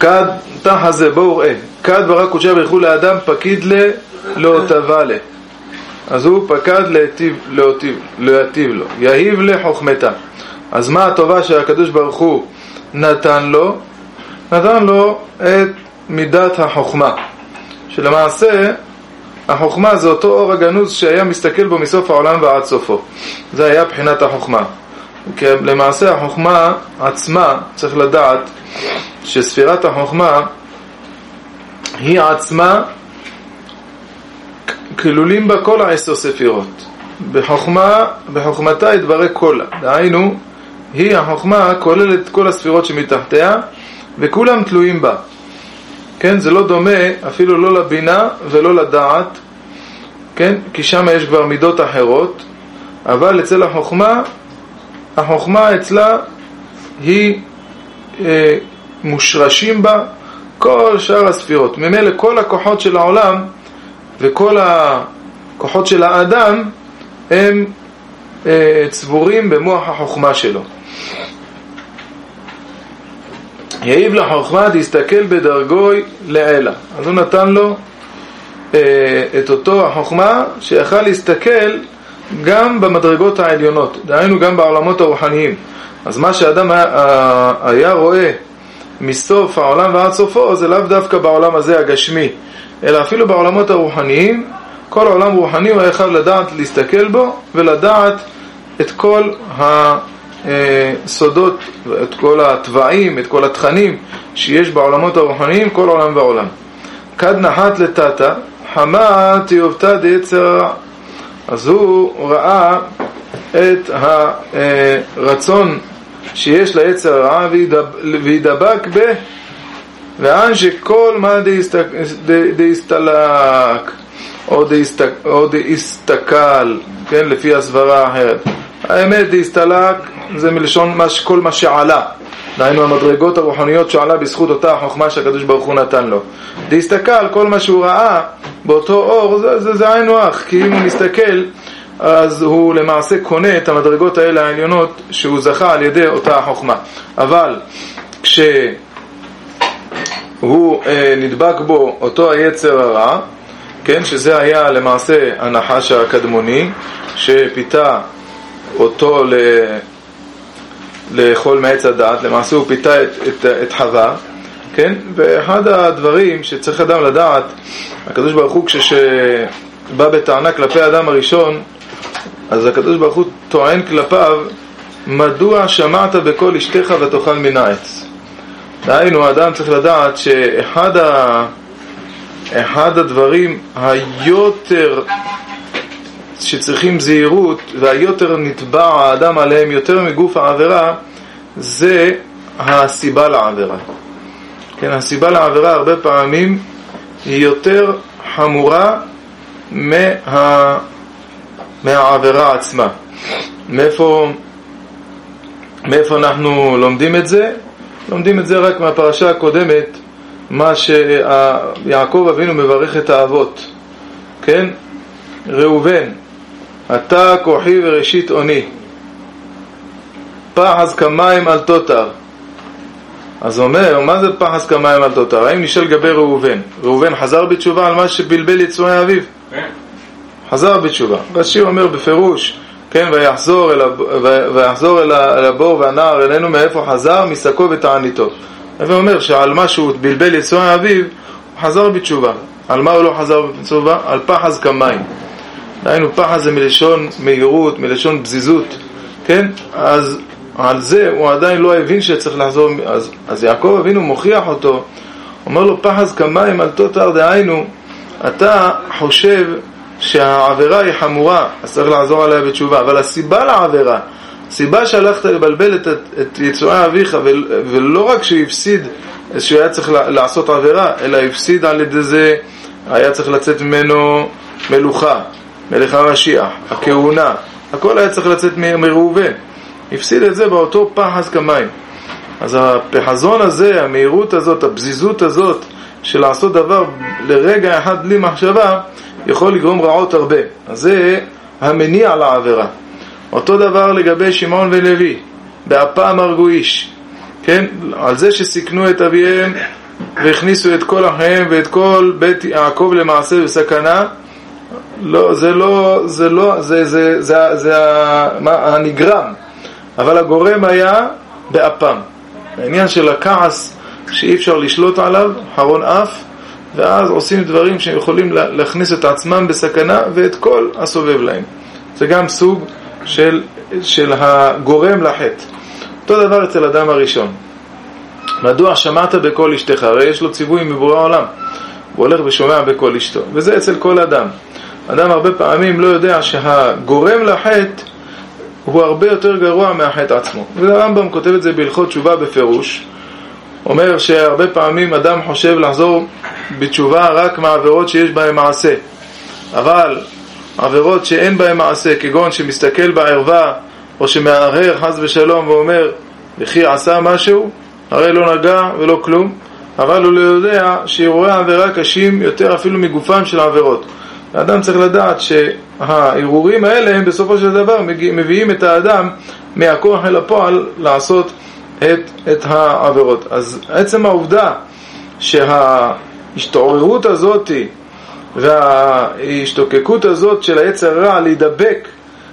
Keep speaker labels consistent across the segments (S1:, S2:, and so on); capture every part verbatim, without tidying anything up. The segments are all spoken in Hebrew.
S1: כד תחה זה בואו ראה, כד ברא קודשה בריחו לאדם פקיד לה לא תבע לה. אז הוא פקד להטיב, להטיב, להטיב לו, יהיב לחוכמתה. אז מה הטובה שהקדוש ברוך הוא נתן לו? נתן לו את מידת החוכמה, שלמעשה החוכמה זה אותו אור הגנוז שהיה מסתכל בו מסוף העולם ועד סופו. זה היה בחינת החוכמה. כי למעשה החוכמה עצמה, צריך לדעת שספירת החוכמה היא עצמה כלולים בה כל העשר ספירות. בחוכמה, בחוכמתה יתברא כל. דהיינו, היא החוכמה כוללת כל הספירות שמתחתיה וכולם תלויים בה. כן, זה לא דומה אפילו לא לבינה ולא לדעת, כן, כי שם יש כבר מידות אחרות, אבל אצל החוכמה, החוכמה אצלה היא אה, מושרשים בה כל שאר הספירות. ממילא כל הכוחות של העולם וכל הכוחות של האדם הם אה, צבורים במוח החוכמה שלו. יעיב לחוכמה תסתכל בדרגוי לעלה. אז הוא נתן לו אה, את אותו החוכמה שיכל להסתכל גם במדרגות העליונות, דהיינו גם בעולמות הרוחניים. אז מה שאדם היה, היה רואה מסוף העולם ועד סופו זה לאו דווקא בעולם הזה הגשמי, אלא אפילו בעולמות הרוחניים. כל העולם רוחני הוא היה חייב לדעת להסתכל בו ולדעת את כל הסודות, את כל הטבעים, את כל התכנים שיש בעולמות הרוחניים, כל עולם ועולם. כד נחת לטאטה חמה תיובתא דייצר. אז הוא ראה את הרצון שיש ליצר הרע וידבק ב ואן שכל מה דהסתלק או דהסתכל, כן, לפי הסברה האחרת. האמת דהסתלק זה מלשון כל מה שעלה, דהיינו המדרגות הרוחניות שעלה בזכות אותה החוכמה שהקדוש ברוך הוא נתן לו. דהסתכל כל מה שהוא ראה באותו אור, זה, זה, זה היינו אח, כי אם הוא מסתכל אז הוא למעשה קונה את המדרגות האלה העליונות שהוא זכה על ידי אותה החוכמה. אבל כשהוא אה, נדבק בו אותו היצר הרע, כן, שזה היה למעשה הנחש הקדמוני שפיתה אותו ל... לאכול מעץ הדעת, למעשה הוא פיתה את, את, את חווה, כן? ואחד הדברים שצריך אדם לדעת, הקדוש ברוך הוא כשבא בטענה כלפי האדם הראשון, אז הקדוש ברוך הוא טוען כלפיו, מדוע שמעת בקול אשתך ותאכל מן העץ? דהיינו, האדם צריך לדעת שאחד ה... אחד הדברים היותר שצריכים זהירות והיותר נטבע האדם עליהם יותר מגוף העבירה, זה הסיבה לעבירה. כן, הסיבה לעבירה הרבה פעמים היא יותר חמורה מה... מהעבירה עצמה. מאיפה, מאיפה אנחנו לומדים את זה? לומדים את זה רק מהפרשה הקודמת, מה שיעקב אבינו מברך את האבות. כן? ראובן, אתה כוחי וראשית עוני, פחז כמים על תותר. אז אומר, מה זה פחז כמים על תותר? האם נשאל לגבי ראובן? ראובן חזר בתשובה על מה שבלבל יצורי אביו? כן. חזר בתשובה. רש"י אומר בפירוש, כן, ויחזור אל, ויחזור אל הבור והנער אלינו, מאיפה חזר? משקו ותעניתו. הוא אומר שעל מה שהוא בלבל יצורי אביו, הוא חזר בתשובה. על מה הוא לא חזר בתשובה? על פחז כמים. דהיינו, פחז זה מלשון מהירות, מלשון בזיזות, כן? אז על זה הוא עדיין לא הבין שצריך לחזור. אז, אז יעקב אבינו מוכיח אותו, אומר לו, פחז כמים על תותר, דהיינו, אתה חושב שהעבירה היא חמורה, אז צריך לעזור עליה בתשובה. אבל הסיבה לעבירה, הסיבה שהלכת לבלבל את, את יצורי אביך, ולא רק שהוא הפסיד, שהוא היה צריך לעשות עבירה, אלא הפסיד על ידי זה, היה צריך לצאת ממנו מלוכה, מלך המשיח, הכהונה, הכל היה צריך לצאת מראובן. הפסיד את זה באותו פחז כמים. אז הפחזון הזה, המהירות הזאת, הבזיזות הזאת, של לעשות דבר לרגע אחד בלי מחשבה, יכול לגרום רעות הרבה. אז זה המניע לעבירה. אותו דבר לגבי שמעון ולוי, באפם הרגו איש, כן? על זה שסיכנו את אביהם והכניסו את כל החיים ואת כל בית יעקב למעשה בסכנה. לא, זה לא, זה לא, זה, זה, זה, זה, זה הנגרם, אבל הגורם היה באפם. העניין של הכעס שאי אפשר לשלוט עליו, חרון אף, ואז עושים דברים שהם יכולים להכניס את עצמם בסכנה ואת כל הסובב להם. זה גם סוג של, של הגורם לחטא. אותו דבר אצל אדם הראשון. מדוע שמעת בקול אשתך? הרי יש לו ציווי מבורא העולם, הוא הולך ושומע בקול אשתו, וזה אצל כל אדם. אדם הרבה פעמים לא יודע שהגורם לחטא הוא הרבה יותר גרוע מהחטא עצמו. והרמב"ם כותב את זה בהלכות תשובה בפירוש, אומר שהרבה פעמים אדם חושב לחזור בתשובה רק מהעבירות שיש בהן מעשה, אבל עבירות שאין בהן מעשה, כגון שמסתכל בערווה או שמערער חס ושלום ואומר וכי עשה משהו, הרי לא נגע ולא כלום, אבל הוא לא יודע שאירועי העבירה קשים יותר אפילו מגופם של העבירות. האדם צריך לדעת שהערעורים האלה הם בסופו של דבר מביאים את האדם מהכוח אל הפועל לעשות את, את העבירות. אז עצם העובדה שההשתעוררות הזאת וההשתוקקות הזאת של היצר רע להידבק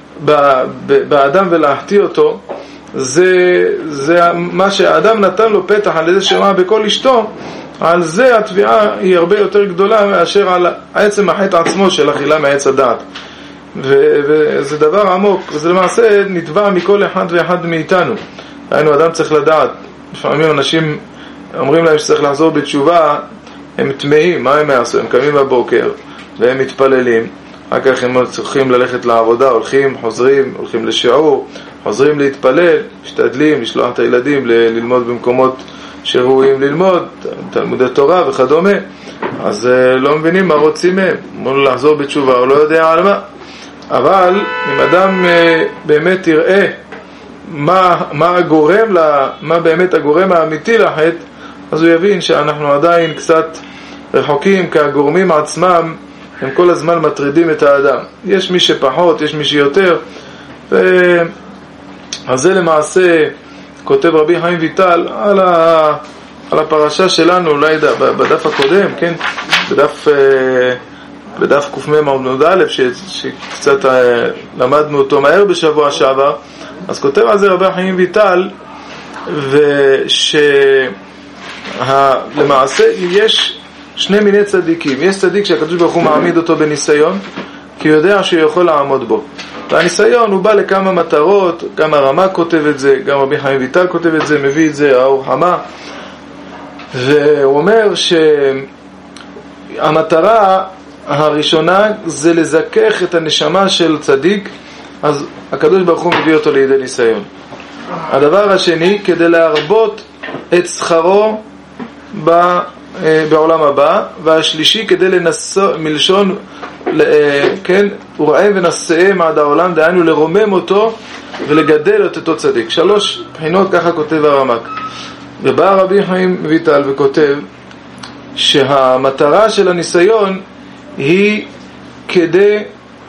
S1: באדם ולהחטיא אותו, זה, זה מה שהאדם נתן לו פתח על ידי שמע בקול אשתו. על זה התביעה היא הרבה יותר גדולה מאשר על עצם החטא עצמו של אכילה מעץ הדעת. ו- וזה דבר עמוק, וזה למעשה נתבע מכל אחד ואחד מאיתנו. היינו, אדם צריך לדעת, לפעמים אנשים אומרים להם שצריך לחזור בתשובה, הם תמהים, מה הם יעשו? הם קמים בבוקר והם מתפללים, אחר כך הם צריכים ללכת לעבודה, הולכים, חוזרים, הולכים לשיעור, חוזרים להתפלל, משתדלים, לשלוח את הילדים ל- ללמוד במקומות שראויים ללמוד, תלמודי תורה וכדומה. אז uh, לא מבינים מה רוצים מהם, אמרו לחזור בתשובה, הוא לא יודע על מה. אבל אם אדם uh, באמת יראה מה, מה הגורם לה, מה באמת הגורם האמיתי לחטא, אז הוא יבין שאנחנו עדיין קצת רחוקים, כי הגורמים עצמם הם כל הזמן מטרידים את האדם. יש מי שפחות, יש מי שיותר, ו... אז זה למעשה כותב רבי חיים ויטל על, ה... על הפרשה שלנו, אולי בדף הקודם, כן? בדף, בדף קמ"ם עמוד א', ש... שקצת למדנו אותו מהר בשבוע שעבר. אז כותב על זה רבי חיים ויטל, ושלמעשה יש שני מיני צדיקים. יש צדיק שהקדוש ברוך הוא מעמיד אותו בניסיון, כי הוא יודע שהוא יכול לעמוד בו. והניסיון הוא בא לכמה מטרות, גם הרמ"א כותב את זה, גם רבי חיים ויטל כותב את זה, מביא את זה האור חמה, והוא אומר שהמטרה הראשונה זה לזכך את הנשמה של צדיק, אז הקדוש ברוך הוא מביא אותו לידי ניסיון. הדבר השני, כדי להרבות את שכרו בעולם הבא, והשלישי כדי לנסות מלשון, כן, הוא ראה ונשאם עד העולם, דהיינו לרומם אותו ולגדל את אותו צדיק. שלוש בחינות, ככה כותב הרמ"ק. ובא רבי חיים ויטל וכותב שהמטרה של הניסיון היא כדי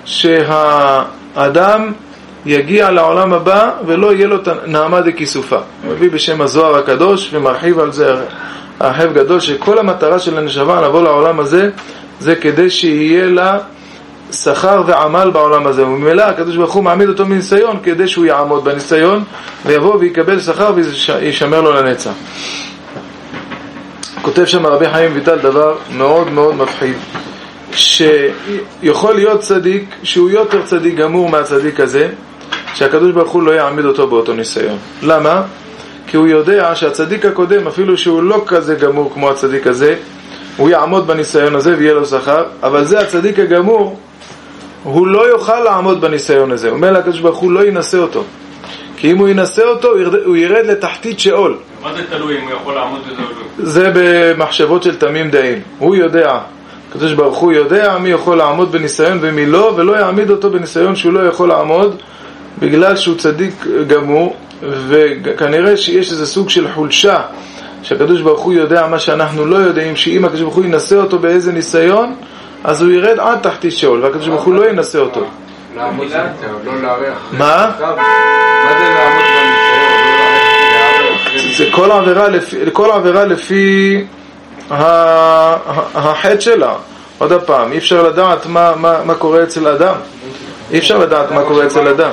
S1: שהאדם יגיע לעולם הבא ולא יהיה לו נעמה דכיסופה. הוא מביא בשם הזוהר הקדוש ומרחיב על זה הרחב גדול, שכל המטרה של הנשמה לבוא לעולם הזה זה כדי שיהיה לה שכר ועמל בעולם הזה, וממילא הקדוש ברוך הוא מעמיד אותו מניסיון כדי שהוא יעמוד בניסיון ויבוא ויקבל שכר וישמר לו לנצח. כותב שם רבי חיים ויטל דבר מאוד מאוד מפחיד, שיכול להיות צדיק שהוא יותר צדיק גמור מהצדיק הזה, שהקדוש ברוך הוא לא יעמיד אותו באותו ניסיון. למה? כי הוא יודע שהצדיק הקודם, אפילו שהוא לא כזה גמור כמו הצדיק הזה, הוא יעמוד בניסיון הזה ויהיה לו שכר, אבל זה הצדיק הגמור, הוא לא יוכל לעמוד בניסיון הזה. הוא אומר לקדוש ברוך הוא לא ינסה אותו, כי אם הוא ינסה אותו הוא ירד, הוא ירד לתחתית שאול.
S2: מה זה תלוי אם הוא יכול לעמוד בזה או לא?
S1: זה במחשבות של תמים דעים. הוא יודע, הקדוש ברוך הוא יודע מי יכול לעמוד בניסיון ומי לא, ולא יעמיד אותו בניסיון שהוא לא יכול לעמוד בגלל שהוא צדיק גמור. וכנראה שיש איזה סוג של חולשה שהקדוש ברוך הוא יודע מה שאנחנו לא יודעים, שאם הקדוש ברוך הוא ינסה אותו באיזה ניסיון אז הוא ירד עד תחתית שאול, והקדוש ברוך הוא לא ינסה אותו.
S3: לעמוד בניסיון, לא להריח.
S1: מה?
S3: מה זה לעמוד בניסיון?
S1: זה כל עבירה לפי, כל עבירה לפי החטא שלה. עוד הפעם, אי אפשר לדעת מה, מה, מה קורה אצל אדם. אי אפשר לדעת מה קורה אצל אדם.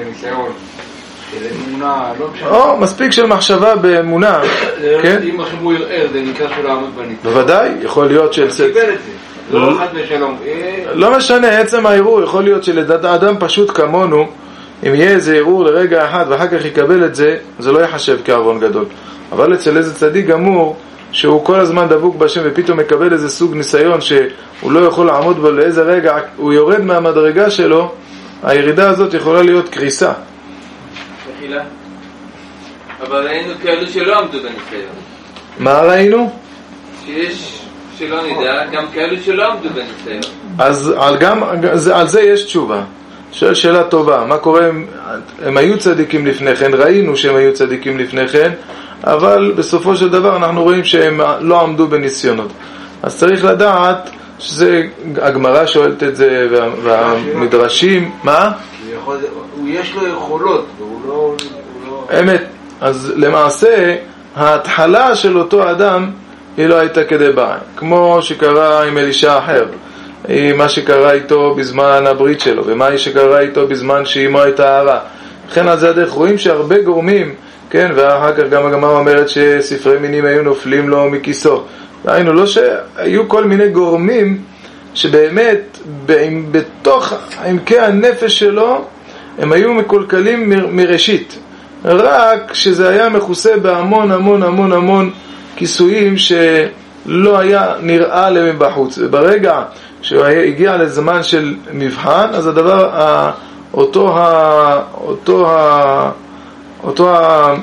S1: או, מספיק של מחשבה באמונה.
S3: אם הוא יראה, זה נקרא שלא לעמוד בניסיון.
S1: בוודאי, יכול להיות של...
S3: לא חד ושלום.
S1: לא משנה, עצם הערעור יכול להיות שלאדם פשוט כמונו, אם יהיה איזה ערעור לרגע אחד ואחר כך יקבל את זה, זה לא יחשב כעוון גדול. אבל אצל איזה צדיק גמור, שהוא כל הזמן דבוק בשם ופתאום מקבל איזה סוג ניסיון שהוא לא יכול לעמוד בו לאיזה רגע, הוא יורד מהמדרגה שלו, הירידה הזאת יכולה להיות קריסה.
S4: מחילה. אבל ראינו כאלו שלא עמדו בניסיון.
S1: מה ראינו?
S4: שיש, שלא נדע, גם כאלו שלא עמדו בניסיון.
S1: אז על, גם, על זה יש תשובה. שואל שאלה טובה, מה קורה, הם, הם היו צדיקים לפני כן, ראינו שהם היו צדיקים לפני כן, אבל בסופו של דבר אנחנו רואים שהם לא עמדו בניסיונות. אז צריך לדעת שזה, הגמרא שואלת את זה, וה, והמדרשים, מה?
S3: הוא יש לו יכולות, והוא לא... הוא לא...
S1: אמת. אז למעשה, ההתחלה של אותו אדם, היא לא הייתה כדי בעיה. כמו שקרה עם אלישע אחר. מה שקרה איתו בזמן הברית שלו, ומה שקרה איתו בזמן שאימו הייתה הרע. לכן על זה הדרך רואים שהרבה גורמים, כן, ואחר כך גם הגמרא אומרת שספרי מינים היו נופלים לו מכיסו. ראינו, לא שהיו כל מיני גורמים שבאמת בתוך עמקי הנפש שלו הם היו מקולקלים מ- מראשית. רק שזה היה מכוסה בהמון המון המון המון כיסויים שלא היה נראה להם בחוץ. וברגע שהוא הגיע לזמן של מבחן, אז הדבר, אותו, אותו, אותו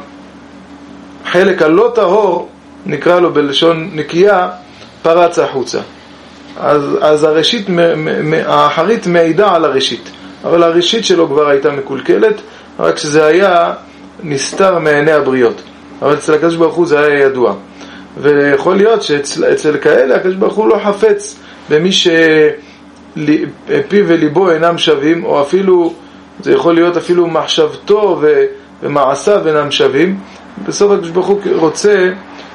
S1: החלק הלא טהור, נקרא לו בלשון נקייה, פרץ החוצה. אז, אז הראשית, האחרית מעידה על הראשית. אבל הראשית שלו כבר הייתה מקולקלת, רק שזה היה נסתר מעיני הבריות. אבל אצל הקדוש ברוך הוא זה היה ידוע. ויכול להיות שאצל כאלה הקדוש ברוך הוא לא חפץ במי שפי וליבו אינם שווים, או אפילו, זה יכול להיות אפילו מחשבתו ומעשיו אינם שווים. בסוף הקדוש ברוך הוא רוצה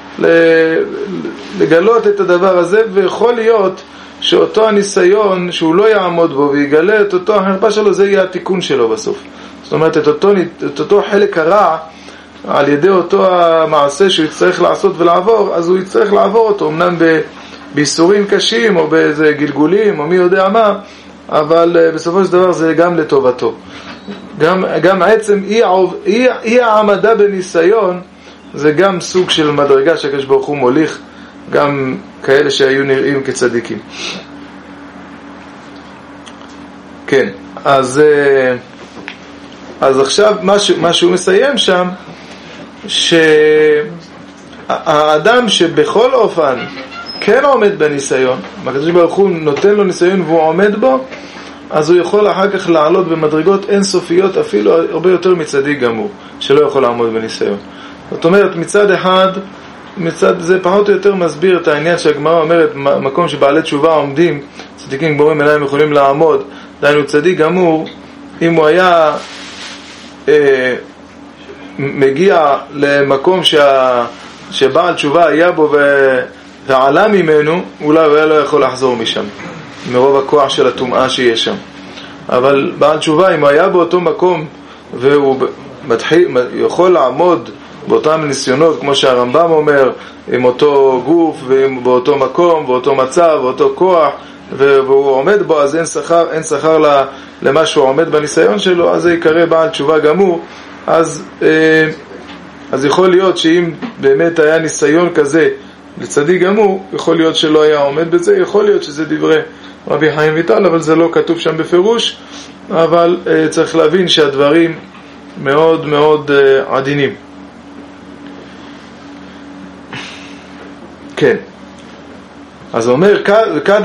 S1: לגלות את הדבר הזה, ויכול להיות שאותו הניסיון שהוא לא יעמוד בו ויגלה את אותו החרפה שלו, זה יהיה התיקון שלו בסוף. זאת אומרת, את אותו, את אותו חלק הרע, על ידי אותו המעשה שהוא יצטרך לעשות ולעבור, אז הוא יצטרך לעבור אותו, אמנם ביסורים קשים או באיזה גלגולים או מי יודע מה, אבל בסופו של דבר זה גם לטובתו. גם, גם עצם אי, אי, אי העמדה בניסיון, זה גם סוג של מדרגה שהקדוש ברוך הוא מוליך גם כאלה שהיו נראים כצדיקים. כן, אז אז עכשיו מה, מה שהוא מסיים שם, שהאדם שבכל אופן כן עומד בניסיון, הקדוש ברוך הוא נותן לו ניסיון והוא עומד בו, אז הוא יכול אחר כך לעלות במדרגות אינסופיות, אפילו הרבה יותר מצדיק גמור שלא יכול לעמוד בניסיון. זאת אומרת, מצד אחד, מצד זה פחות או יותר מסביר את העניין שהגמרא אומרת, מקום שבעלי תשובה עומדים, צדיקים גמורים אינם יכולים לעמוד. דהיינו, צדיק גמור, אם הוא היה אה, מגיע למקום שה, שבעל תשובה היה בו ו, ועלה ממנו, אולי הוא היה לא יכול לחזור משם, מרוב הכוח של הטומאה שיש שם. אבל בעל תשובה, אם הוא היה באותו מקום והוא מתחיל, יכול לעמוד באותם ניסיונות, כמו שהרמב"ם אומר, עם אותו גוף ובאותו מקום, באותו מצב, באותו כוח, והוא עומד בו, אז אין שכר, אין שכר למה שהוא עומד בניסיון שלו, אז זה יקרא בעל תשובה גמור. אז, אז יכול להיות שאם באמת היה ניסיון כזה לצדיק גמור, יכול להיות שלא היה עומד בזה, יכול להיות שזה דברי רבי חיים ויטל, אבל זה לא כתוב שם בפירוש, אבל צריך להבין שהדברים מאוד מאוד עדינים. כן. אז הוא אומר, כד,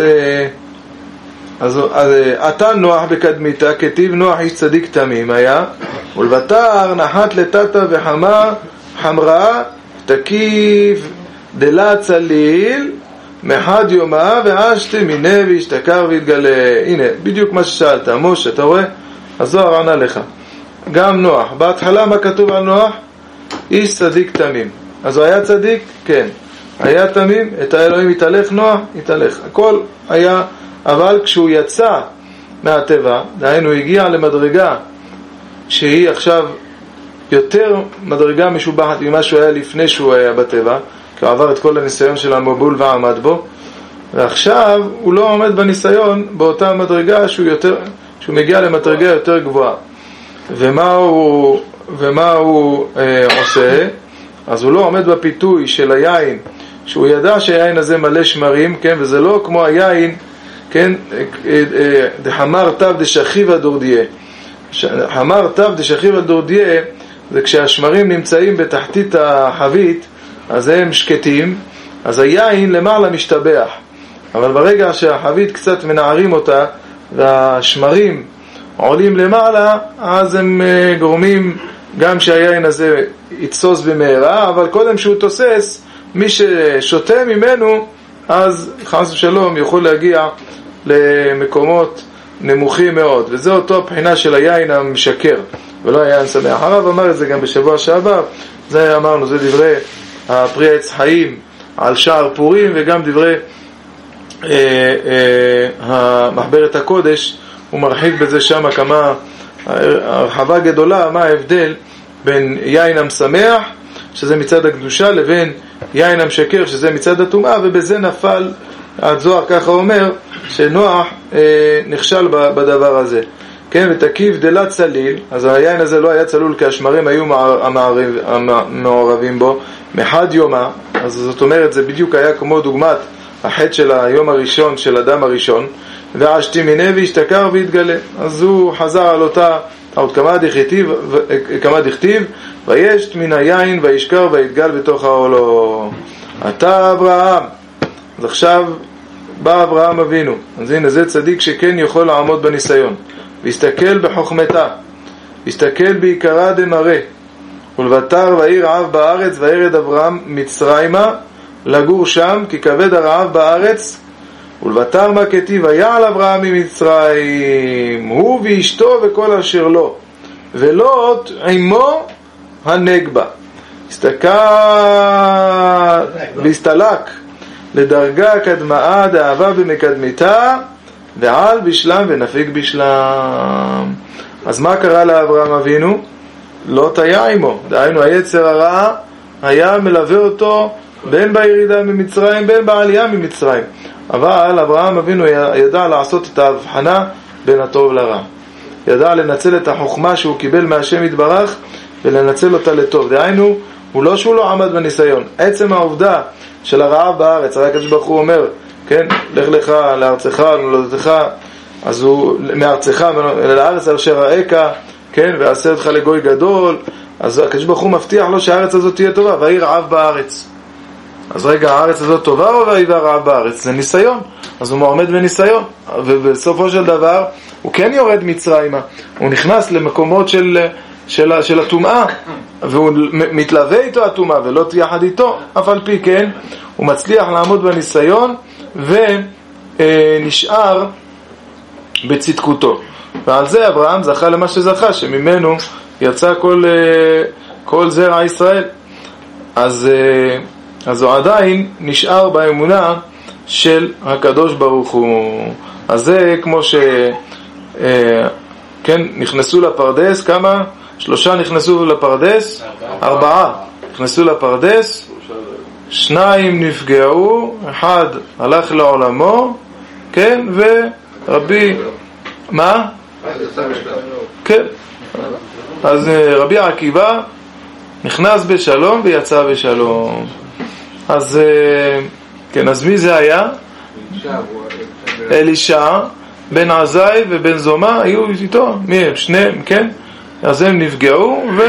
S1: אז אתה נוח בקדמיתה, כתיב נוח איש צדיק תמים היה, ולבטר נחת לטאטה וחמה חמרה תקיף דלה צליל מחד יומה ואשתי מיני והשתכר והתגלה. הנה, בדיוק מה ששאלת, משה, אתה רואה? הזוהר ענה לך. גם נוח, בהתחלה מה כתוב על נוח? איש צדיק תמים. אז הוא היה צדיק? כן. היה תמים, את האלוהים התהלך נוח, התהלך. הכל היה, אבל כשהוא יצא מהטבע, דהיינו הגיע למדרגה שהיא עכשיו יותר מדרגה משובחת ממה שהוא היה לפני שהוא היה בטבע, כי הוא עבר את כל הניסיון של המבול ועמד בו, ועכשיו הוא לא עומד בניסיון באותה מדרגה שהוא, יותר, שהוא מגיע למדרגה יותר גבוהה. ומה הוא, ומה הוא אה, עושה? אז הוא לא עומד בפיתוי של היין, שהוא ידע שהיין הזה מלא שמרים, כן? וזה לא כמו היין, כן? דחמר תב דשכיב הדורדיה. חמר תב דשכיב הדורדיה זה כשהשמרים נמצאים בתחתית החבית, אז הם שקטים, אז היין למעלה משתבח. אבל ברגע שהחבית קצת מנערים אותה והשמרים עולים למעלה, אז הם גורמים גם שהיין הזה יתסוס במהרה, אבל קודם שהוא תוסס, מי ששותה ממנו, אז חס ושלום יכול להגיע למקומות נמוכים מאוד. וזה אותו הבחינה של היין המשקר, ולא היין שמח. הרב אמר את זה גם בשבוע שעבר, זה אמרנו, זה דברי הפרי עץ חיים על שער פורים, וגם דברי אה, אה, המחברת הקודש, הוא מרחיב בזה שם כמה הרחבה גדולה, מה ההבדל בין יין המשמח, שזה מצד הקדושה, לבין יין המשקר, שזה מצד הטומאה, ובזה נפל, הזוהר ככה אומר, שנוח אה, נכשל בדבר הזה. כן, ותקיף דלה צליל, אז היין הזה לא היה צלול כי השמרים היו המערב, המעורבים בו, מחד יומה, אז זאת אומרת, זה בדיוק היה כמו דוגמת החטא של היום הראשון, של אדם הראשון, ועשתי מיני והשתכר והתגלה. אז הוא חזר על אותה, עוד כמה דכתיב, כמה דכתיב, וישת מן היין וישכר והתגל בתוך העולו. אתה אברהם. אז עכשיו בא אברהם אבינו. אז הנה, זה צדיק שכן יכול לעמוד בניסיון. והסתכל בחוכמתה, הסתכל בעיקרה דמראה, ולבטר ועיר רעב בארץ, וירד אברהם מצרימה לגור שם, כי כבד הרעב בארץ, ולבטר מה כתיב, ויעל אברהם ממצרים, הוא ואשתו וכל אשר לו, ולוט עמו הנגבה. הסתכל והסתלק לדרגה קדמאה דאהבה במקדמיתה, ועל בשלם ונפיק בשלם. אז מה קרה לאברהם אבינו? לא תהיה עמו, דהיינו היצר הרע היה מלווה אותו בין בירידה ממצרים בין בעלייה ממצרים, אבל אברהם אבינו ידע לעשות את ההבחנה בין הטוב לרע, ידע לנצל את החוכמה שהוא קיבל מהשם יתברך ולנצל אותה לטוב. דהיינו, הוא לא שהוא לא עמד בניסיון, עצם העובדה של הרעב בארץ, הרי הקדוש ברוך הוא אומר, כן, לך לך לארצך ולמולדתך, אז הוא מארצך לארץ אשר אראך, כן, ועשה אותך לגוי גדול. אז הקדוש ברוך הוא מבטיח לו שהארץ הזאת תהיה טובה, ויהי רעב בארץ. אז רגע, הארץ הזאת טובה או ויהי רעב בארץ? זה ניסיון, אז הוא עומד בניסיון, ובסופו של דבר הוא כן יורד מצרימה, הוא נכנס למקומות של של, של הטומאה, והוא מתלווה איתו הטומאה ולא יחד איתו, אף על פי כן הוא מצליח לעמוד בניסיון ונשאר בצדקותו. ועל זה אברהם זכה למה שזכה, שממנו יצא כל, כל זרע ישראל. אז, אז הוא עדיין נשאר באמונה של הקדוש ברוך הוא. אז זה כמו ש... כן, נכנסו לפרדס, כמה? שלושה נכנסו לפרדס? ארבעה נכנסו לפרדס, שניים נפגעו, אחד הלך לעולמו, כן, ורבי... מה? כן. אז רבי עקיבא נכנס בשלום ויצא בשלום. אז כן, אז מי זה היה? אלישע, בן עזאי ובן זומא היו איתו. מי הם? שניהם, כן? אז הם נפגעו ו...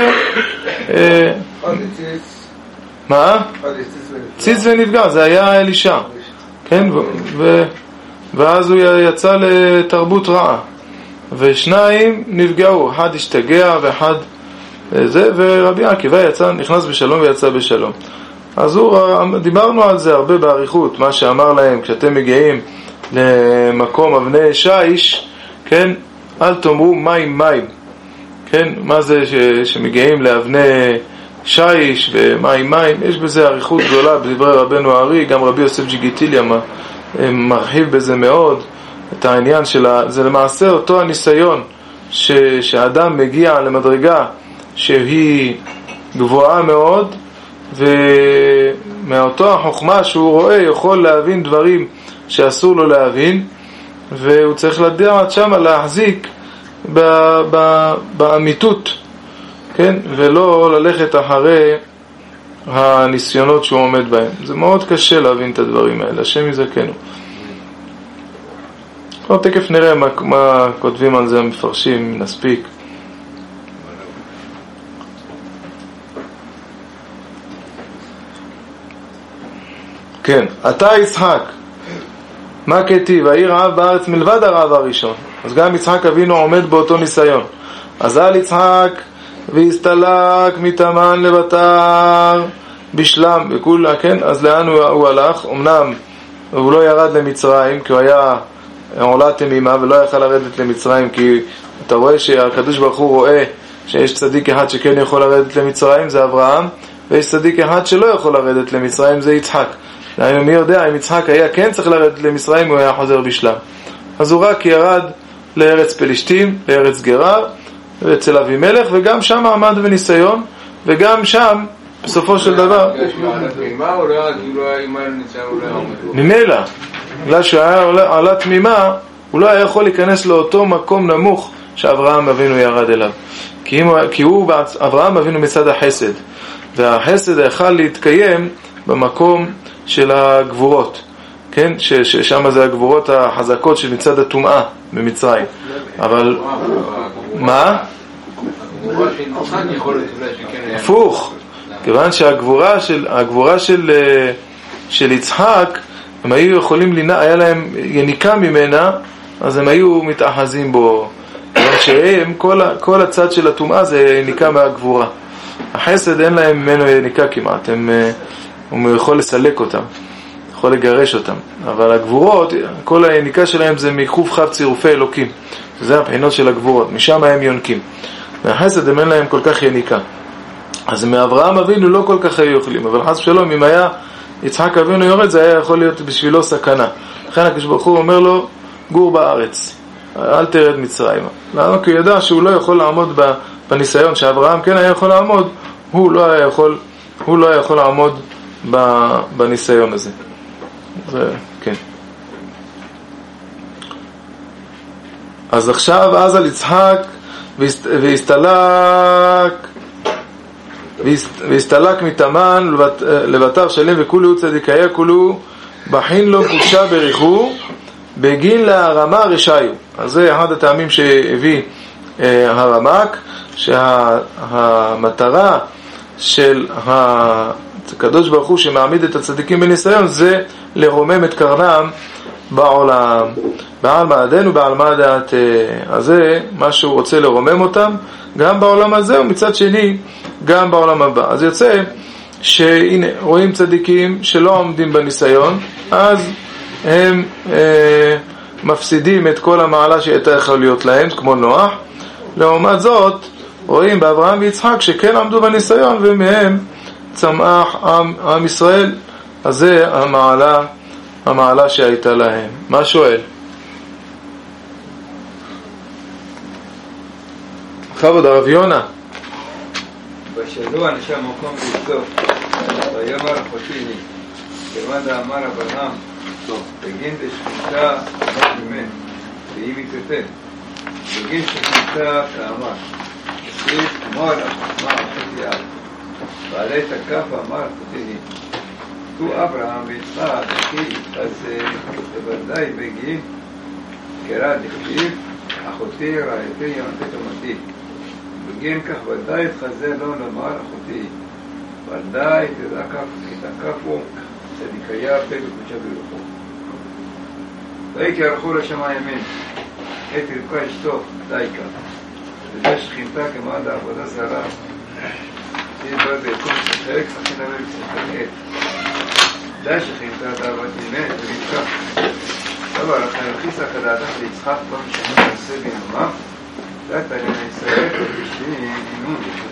S1: מה? ציץ ונפגע, זה היה אלישע. כן? ו... ואז הוא יצא לתרבות רעה. ושניים נפגעו, אחד השתגע ואחד זה, ורבי עקיבא יצא, נכנס בשלום ויצא בשלום. אז הוא, דיברנו על זה הרבה בעריכות, מה שאמר להם, כשאתם מגיעים למקום אבני שיש, כן, אל תאמרו מים מים, כן, מה זה ש, שמגיעים לאבני שיש ומים מים, יש בזה עריכות גדולה בדברי רבנו הארי, גם רבי יוסף ג'יגיטיליה מרחיב בזה מאוד את העניין של ה... זה למעשה אותו הניסיון ש... שהאדם מגיע למדרגה שהיא גבוהה מאוד, ומאותו החוכמה שהוא רואה יכול להבין דברים שאסור לו להבין, והוא צריך לדעת שמה להחזיק ב... ב... באמיתות, כן? ולא ללכת אחרי הניסיונות שהוא עומד בהם. זה מאוד קשה להבין את הדברים האלה, השם יזכנו. לא, תכף נראה מה, מה כותבים על זה המפרשים, נספיק. כן, אתה יצחק, מה כתיב? העיר רעב בארץ מלבד הרעב הראשון. אז גם יצחק אבינו עומד באותו ניסיון. אז על יצחק והסתלק מתמן לבתר בשלם וכולה, כן? אז לאן הוא, הוא הלך? אמנם הוא לא ירד למצרים כי הוא היה עולה תמימה ולא יכל לרדת למצרים, כי אתה רואה שהקדוש ברוך הוא רואה שיש צדיק אחד שכן יכול לרדת למצרים, זה אברהם, ויש צדיק אחד שלא יכול לרדת למצרים, זה יצחק. מי יודע, אם יצחק היה כן צריך לרדת למצרים, הוא היה חוזר בשלם. אז הוא רק ירד לארץ פלישתים, לארץ גרר, ואצל אבימלך, וגם שם עמד בניסיון, וגם שם בסופו של דבר ממילא, בגלל שהוא היה עלה תמימה, הוא לא היה יכול להיכנס לאותו מקום נמוך שאברהם אבינו ירד אליו, כי, אם, כי הוא, אברהם אבינו מצד החסד, והחסד יכל להתקיים במקום של הגבורות, כן? ששם זה הגבורות החזקות של מצד הטומאה במצרים. אבל מה? הפוך, כיוון שהגבורה של הגבורה של של יצחק, הם היו יכולים לנע, היה להם יניקה ממנה, אז הם היו מתאחזים בו. כיוון שהם כל כל הצד של הטומאה זה יניקה מהגבורה. החסד אין להם ממנו יניקה כמעט, הם הוא יכול לסלק אותם, יכול לגרש אותם. אבל הגבורות, כל היניקה שלהם זה מחוף חב צירופי אלוקים. זה הבחינות של הגבורות, משם הם יונקים. מהחסד הם אין להם כל כך יניקה. אז מאברהם אבינו לא כל כך היו יכולים, אבל חס ושלום, אם היה יצחק אבינו יורד, זה היה יכול להיות בשבילו סכנה. לכן הקדוש ברוך הוא אומר לו, גור בארץ, אל תרד מצרימה. למה? כי הוא ידע שהוא לא יכול לעמוד בניסיון שאברהם כן היה יכול לעמוד, הוא לא היה יכול, הוא לא היה יכול לעמוד בניסיון הזה. זה, כן. אז עכשיו, אז על יצחק, והסתלק, והסתלק מתמן לבתר שלם, וכולו צדיקיה, כולו בחין לו קודשה בריחו, בגין להרמה רשעיו. אז זה אחד הטעמים שהביא הרמק, שהמטרה של הקדוש ברוך הוא שמעמיד את הצדיקים בניסיון זה לרומם את קרנם בעולם, בעל מעדנו בעל מעדת. אז זה מה שהוא רוצה, לרומם אותם גם בעולם הזה ומצד שני גם בעולם הבא. אז יוצא שהנה רואים צדיקים שלא עומדים בניסיון, אז הם אה, מפסידים את כל המעלה שהייתה יכול להיות להם, כמו נוח. לעומת זאת רואים באברהם ויצחק שכן עמדו בניסיון ומהם צמח עם, עם ישראל. אז זה המעלה, המעלה שהייתה להם. מה שואל? כבוד הרב יונה.
S5: בשבוע נשאר מקום לבדוק, ויאמר אחותיני, כיוון דאמר אברהם, בגין דשכינתה ממנו, והיא מתאתה, בגין שכינתה כאמר, תוסיף אמר החוכמה אחותי אב, ועלי תקף ואמר אחותיני, תו אברהם ויצחק, אחי, אז בוודאי בגין, קרא דכתיב, אחותי רעייתי יונתת ומתי, בגין כך ודאי תחזה לא לומר אחותי, ודאי תתקפו צדיקיה פה בקודשה ברוחו. ויהי כי ערכו לשמיים ימין, את רבקה אשתו דייקה, וזה שכינתה כמעט העבודה זרה, תהיה בה ביקום שחק, אכן אבל שחק עת. די שכינתה דאבת ימין ורבקה. אבל לכן הכיסה כדעתך ליצחק פעם שכן עושה בנומה, דעת עליהם ישראל ובשתי עינון,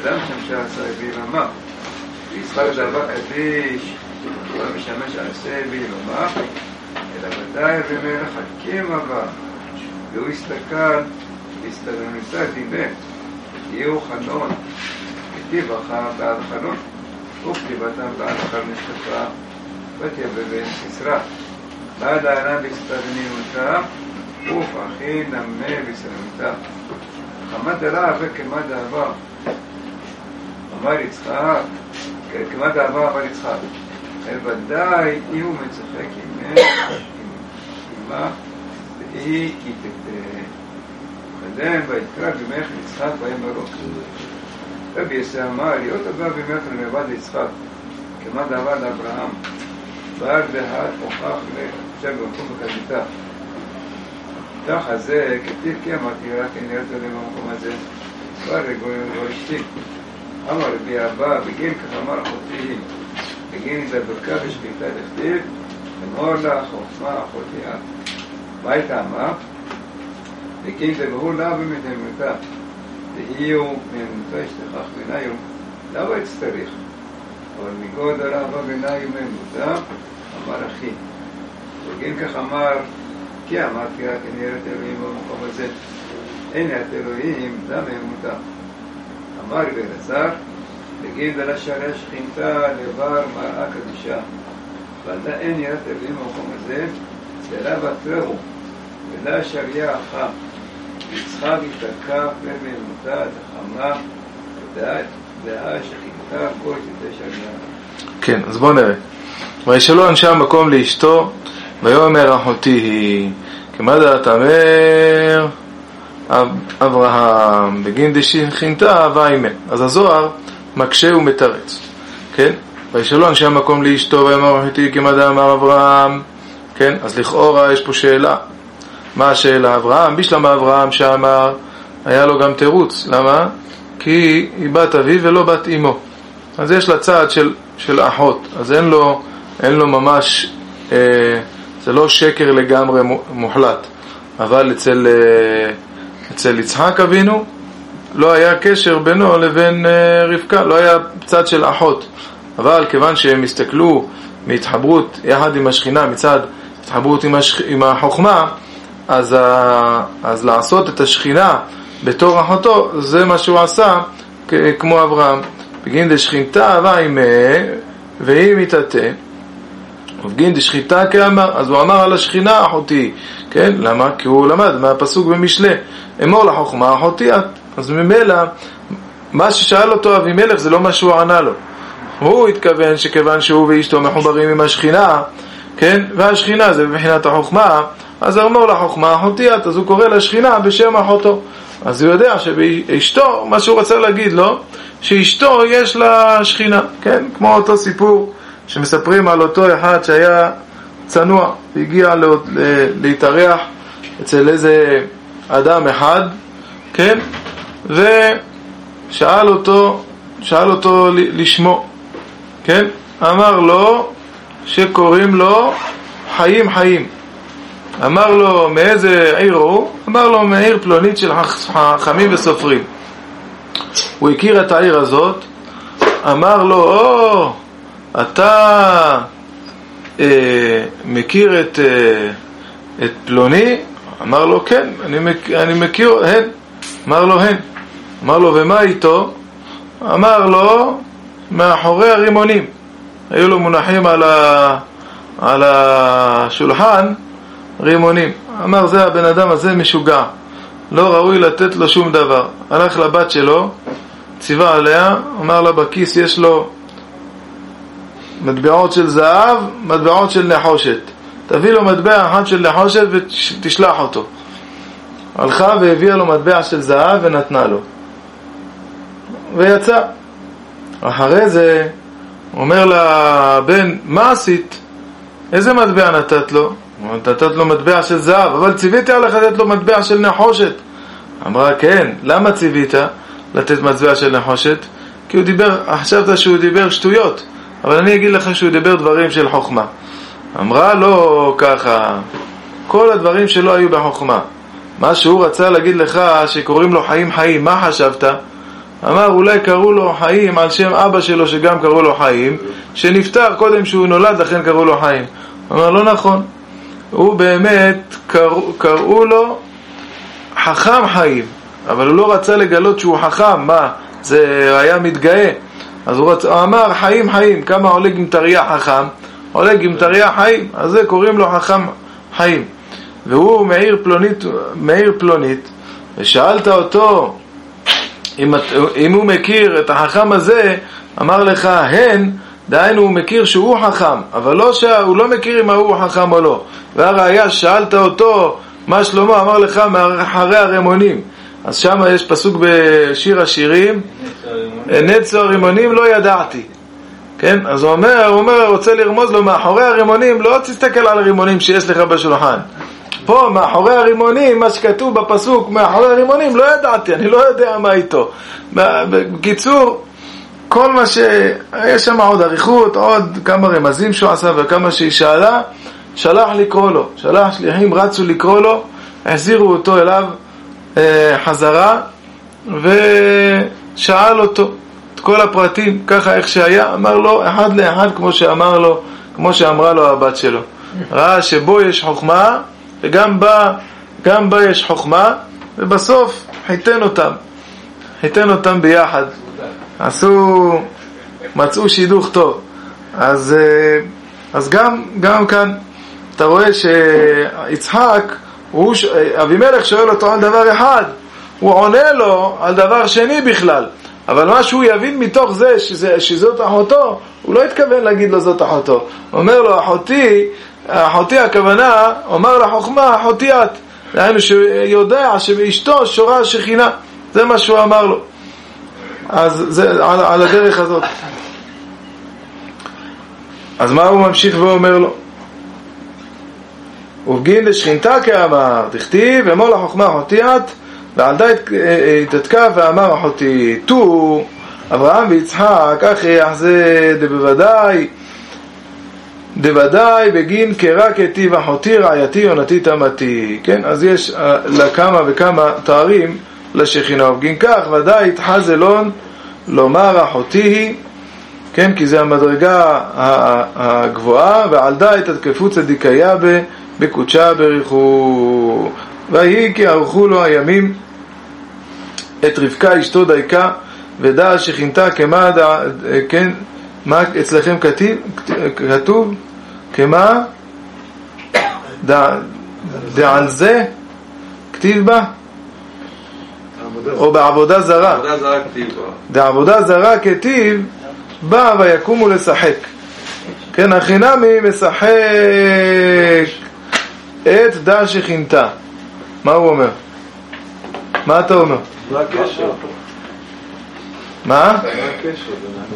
S5: אדם שמשע עשה וילמה, ויצחק דבר אדיש, לא משמש עשה וילמה, אלא ודאי ומלך חכים הבא, והוא הסתכל, והסתלנותה דיבר, יהיו חלון, כתיבך בעל חלון, וכתיבתם בעל חלון נשתפה, בתיה בבן סיסרה, בעד הענה בהסתלנותה, ופחי נמה בסלמותה. חמד עליו וכמד אהבה. אמר יצחק, כמד אהבה אמר יצחק, אל ודאי אם הוא מצחק עמה, עמה, והיא יתתה. קדם ויקרא במך יצחק ויאמרו. רבי יוסי אמר, להיות הבא במך למלבד יצחק, כמד אהבה לאברהם, בעל דהת הוכח לשם במקום בקדיתה. ככה זה, כתיב כי אמרתי רק אני ארצה לי במקום הזה, כבר רגועים ורשתי. אמר רבי אבא, בגין כך אמר אחותי, בגין דבקה בשביתה לכתיב, אמור לה חוכמה אחותי את. מה הייתה אמר? בגין דבהו לה במדמותה, תהיו ממותה שתכח ביניו, למה הצטריך? אבל מגוד הרבה ביניו ממותה, אמר אחי. בגין כך אמר, כי אמרתי רק אני אראה את אלוהים במקום הזה, אין את אלוהים דם אמותה. אמר ואלעזר, בגין ולשערי שכינתה לבר מראה קדישה, ועלתה אין יראת אלוהים במקום הזה, סלע בתרהו, ולה שריה אחת, יצחק יתקע פן מאמותה, תחמה, ודעת, דעה שכינתה כל תתה שריה.
S1: כן, אז בואו נראה. וישאלו אנשי המקום לאשתו, ויאמר אחותי היא, כמה דעת אמר אברהם, בגין דשכינתה אהבה עמה. אז הזוהר מקשה ומתרץ, כן? וישאלו אנשי המקום לאשתו, ויאמר אחותי כמה דעת אמר אברהם, כן? אז לכאורה יש פה שאלה. מה השאלה? אברהם, בשלם אברהם שאמר, היה לו גם תירוץ. למה? כי היא בת אביו ולא בת אמו. אז יש לה צעד של, של אחות, אז אין לו, אין לו ממש, אה, זה לא שקר לגמרי מוחלט. אבל אצל, אה, אצל יצחק אבינו לא היה קשר בינו לבין אה, רבקה, לא היה צד של אחות. אבל כיוון שהם הסתכלו מהתחברות יחד עם השכינה, מצד התחברות עם, השכ... עם החוכמה, אז, ה... אז לעשות את השכינה בתור אחותו, זה מה שהוא עשה כ... כמו אברהם. בגין דשכינתה אהבה עמה והיא מתתה, ובגין דשכינתה כאמר, אז הוא אמר על השכינה אחותי, כן? למה? כי הוא למד מהפסוק במשלי, אמור לחוכמה אחותי את. אז ממילא מה ששאל אותו אבימלך זה לא מה שהוא ענה לו. הוא התכוון שכיוון שהוא ואשתו מחוברים עם השכינה, כן? והשכינה זה בבחינת החוכמה, אז אמור לחוכמה אחותי את, אז הוא קורא לשכינה בשם אחותו. אז הוא יודע שבאשתו, מה שהוא רוצה להגיד לו, שאשתו יש לה שכינה, כן? כמו אותו סיפור שמספרים על אותו אחד שהיה צנוע, והגיע להתארח אצל איזה אדם אחד, כן? ושאל אותו, שאל אותו לשמו, כן? אמר לו שקוראים לו חיים חיים. אמר לו מאיזה עיר הוא? אמר לו מעיר פלונית של חכמים וסופרים. הוא הכיר את העיר הזאת, אמר לו, או, אתה אה, מכיר את, אה, את פלוני? אמר לו, כן, אני, מכ, אני מכיר, הן. אמר לו, הן. אמר לו, ומה איתו? אמר לו, מאחורי הרימונים. היו לו מונחים על, ה, על השולחן רימונים. אמר, זה הבן אדם הזה משוגע, לא ראוי לתת לו שום דבר. הלך לבת שלו, ציווה עליה, אמר לה בכיס יש לו מטבעות של זהב, מטבעות של נחושת, תביא לו מטבע אחד של נחושת ותשלח אותו. הלכה והביאה לו מטבע של זהב ונתנה לו, ויצא. אחרי זה אומר לבן, מה עשית? איזה מטבע נתת לו? נתת לו מטבע של זהב, אבל ציוויתי עליך לתת לו מטבע של נחושת. אמרה, כן, למה ציווית לתת מטבע של נחושת? כי הוא דיבר, חשבת שהוא דיבר שטויות, אבל אני אגיד לך שהוא דיבר דברים של חוכמה. אמרה, לא ככה, כל הדברים שלו היו בחוכמה. מה שהוא רצה להגיד לך שקוראים לו חיים חיים, מה חשבת? אמר אולי קראו לו חיים על שם אבא שלו שגם קראו לו חיים, שנפטר קודם שהוא נולד לכן קראו לו חיים. אמר לא נכון, הוא באמת קראו, קראו לו חכם חיים, אבל הוא לא רצה לגלות שהוא חכם, מה? זה היה מתגאה. אז הוא, רצ... הוא אמר חיים חיים, כמה עולה גמטריה חכם? עולה גמטריה חיים, אז זה קוראים לו חכם חיים. והוא מעיר פלונית, מעיר פלונית, ושאלת אותו אם, אם הוא מכיר את החכם הזה, אמר לך הן, דהיינו הוא מכיר שהוא חכם, אבל לא שהוא לא מכיר אם הוא חכם או לא. והראיה שאלת אותו מה שלמה, אמר לך מאחרי הרימונים. אז שם יש פסוק בשיר השירים, נצו הרימונים לא ידעתי. כן? אז הוא אומר, הוא אומר, רוצה לרמוז לו מאחורי הרימונים, לא תסתכל על הרימונים שיש לך בשולחן. פה מאחורי הרימונים, מה שכתוב בפסוק מאחורי הרימונים לא ידעתי, אני לא יודע מה איתו. בקיצור, כל מה שיש שם עוד עריכות, עוד כמה רמזים שהוא עשה וכמה שהיא שאלה, שלח לקרוא לו, שלח שליחים רצו לקרוא לו, החזירו אותו אליו אה, חזרה ושאל אותו את כל הפרטים ככה איך שהיה, אמר לו אחד לאחד כמו שאמר לו, כמו שאמרה לו הבת שלו. ראה שבו יש חוכמה וגם בה, גם בה יש חוכמה, ובסוף חיתן אותם חיתן אותם ביחד, עשו, מצאו שידוך טוב. אז, אז גם, גם כאן אתה רואה שיצחק, הוא, אבימלך שואל אותו על דבר אחד, הוא עונה לו על דבר שני בכלל, אבל מה שהוא יבין מתוך זה, שזה, שזאת אחותו, הוא לא התכוון להגיד לו זאת אחותו. הוא אומר לו אחותי, אחותי הכוונה, אומר לחוכמה אחותי את, דהיינו שיודע שבאשתו שורה שכינה, זה מה שהוא אמר לו. אז זה על, על הדרך הזאת. אז מה הוא ממשיך ואומר לו? ובגין לשכינתה כאמר תכתיב אמור לחוכמה אחותי את, ועל די התתקף ואמר אחותי תו אברהם ויצחק אחי יחזה דבוודאי דוודאי בגין כרק כתיב אחותי רעייתי יונתי תמתי. כן, אז יש לכמה וכמה תארים לשכינה, ובגין כך ודאי התחזלון לומר אחותי היא, כן, כי זה המדרגה הגבוהה, ועל די תתקפו צדיקיה בקודשה בריחו. ויהי כי ערכו לו הימים את רבקה אשתו דייקה ודע שכינתה כמה דע, כן, מה אצלכם כתיב, כתוב כמה דע, דע על זה כתיב בה או בעבודה זרה, בעבודה זרה כתיב בא ויקומו לשחק. כן, החינמי משחק את דע שכינתה. מה הוא אומר? מה אתה אומר? מה הקשר? מה? מה הקשר?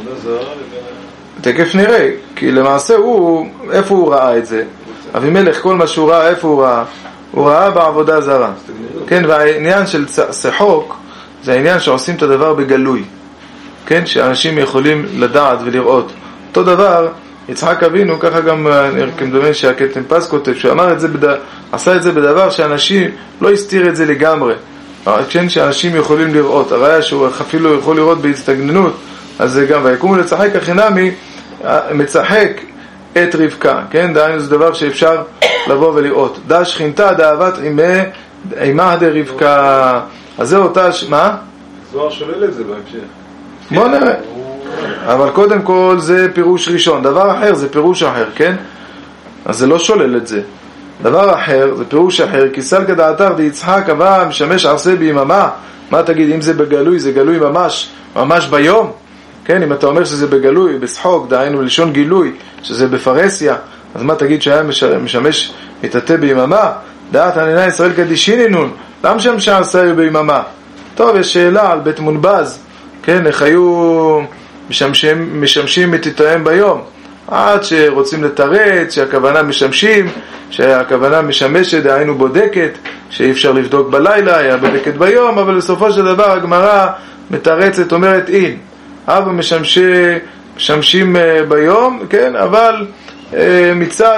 S1: תכף נראה, כי למעשה הוא, איפה הוא ראה את זה? אבימלך, כל מה שהוא ראה, איפה הוא ראה? הוא ראה בעבודה זרה. כן, והעניין של שחוק זה העניין שעושים את הדבר בגלוי, כן, שאנשים יכולים לדעת ולראות. אותו דבר יצחק אבינו, ככה גם כמדומה שהקטן פס כותב, שהוא אמר את זה, בד... עשה את זה בדבר שאנשים לא הסתיר את זה לגמרי, כן, שאנשים יכולים לראות. הראיה שהוא אפילו יכול לראות בהסתגננות, אז זה גם ויקומו לשחק החינמי מצחק את רבקה, כן, דהיינו זה דבר שאפשר לבוא ולראות. דע שכינתה דאהבת עימה דרבקה. אז זה אותה, מה?
S6: זוהר שולל את זה בהמשך.
S1: בוא נראה. אבל קודם כל זה פירוש ראשון, דבר אחר זה פירוש אחר, כן? אז זה לא שולל את זה. דבר אחר זה פירוש אחר, כי סלקא דעתר דיצחק אבא משמש עשה ביממה. מה תגיד, אם זה בגלוי, זה גלוי ממש, ממש ביום? כן, אם אתה אומר שזה בגלוי, בשחוק, דהיינו לשון גילוי, שזה בפרסיה, אז מה תגיד שהיה משמש מתעתה ביממה? דעת ענייני ישראל קדישינינון, למה שם שעשה ביממה? טוב, יש שאלה על בית מונבז, כן, איך היו משמשים, משמשים מתתאם ביום, עד שרוצים לתרץ, שהכוונה משמשים, שהכוונה משמשת, דהיינו בודקת, שאי אפשר לבדוק בלילה, היה בודקת ביום, אבל בסופו של דבר הגמרא מתרצת, אומרת אין, אבא משמשי, משמשים ביום, כן, אבל מצד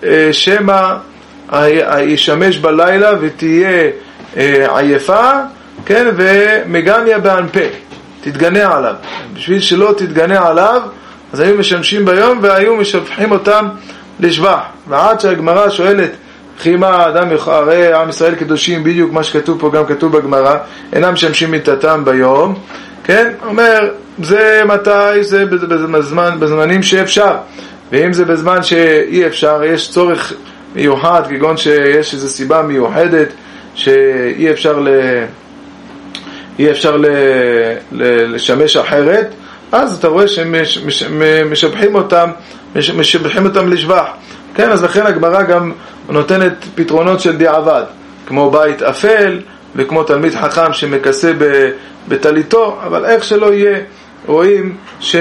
S1: ששמה ישמש בלילה ותהיה עייפה, כן, ומגניה באנפה, תתגנה עליו. בשביל שלא תתגנה עליו, אז היו משמשים ביום והיו משבחים אותם לשבח. ועד שהגמרא שואלת, וכי מה האדם יוכל, הרי עם ישראל קדושים, בדיוק מה שכתוב פה גם כתוב בגמרא, אינם משמשים מיתתם ביום, כן, אומר, זה מתי, זה בזמן, בזמנים שאפשר, ואם זה בזמן שאי אפשר, יש צורך מיוחד, כגון שיש איזו סיבה מיוחדת שאי אפשר ל... אי אפשר ל... ל... לשמש אחרת, אז אתה רואה שמשבחים אותם, משבחים אותם לשבח. כן, אז לכן הגמרא גם נותנת פתרונות של דיעבד, כמו בית אפל וכמו תלמיד חכם שמכסה בטליתו, אבל איך שלא יהיה, רואים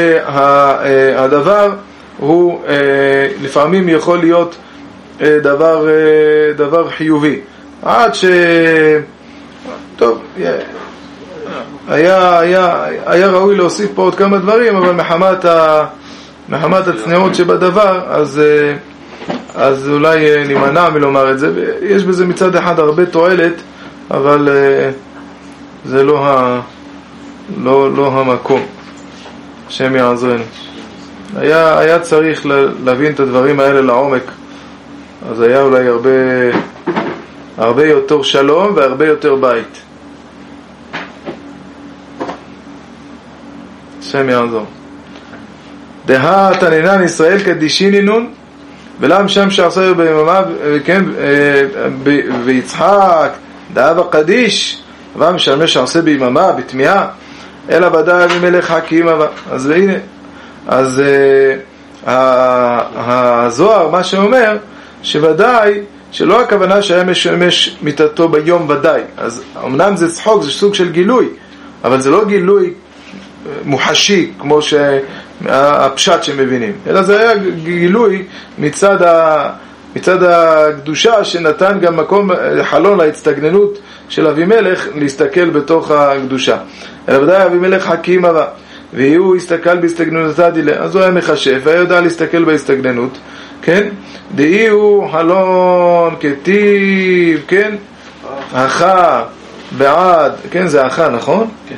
S1: שהדבר הוא לפעמים יכול להיות דבר, דבר חיובי. עד ש... טוב, היה, היה, היה ראוי להוסיף פה עוד כמה דברים, אבל מחמת, ה, מחמת הצניעות שבדבר, אז, אז אולי נימנע מלומר את זה. יש בזה מצד אחד הרבה תועלת, אבל זה לא, ה, לא, לא המקום. השם יעזרנו. היה, היה צריך להבין את הדברים האלה לעומק, אז היה אולי הרבה, הרבה יותר שלום והרבה יותר בית. השם יעזור. דהה תנינן ישראל קדישינינון, ולם שם שעשה ביממה, כן, ויצחק דאב הקדיש, אבל משמש שעשה ביממה, בתמיעה, אלא ודאי אבימלך חכים. אז הנה, אז הזוהר מה שאומר, שוודאי שלא הכוונה שהיה משמש מיתתו ביום ודאי. אז אמנם זה צחוק, זה סוג של גילוי, אבל זה לא גילוי מוחשי כמו שהפשט שמבינים, אלא זה היה גילוי מצד ה... מצד הקדושה שנתן גם מקום חלון להצטגננות של אבימלך להסתכל בתוך הקדושה. אלא ודאי אבימלך חכים הבא, והוא הסתכל בהסתגננותה דילה, אז הוא היה מחשב והיה יודע להסתכל בהסתגננות, כן? דאי הוא חלון כתיב, כן? אחא בעד, כן, זה אחא, נכון? כן.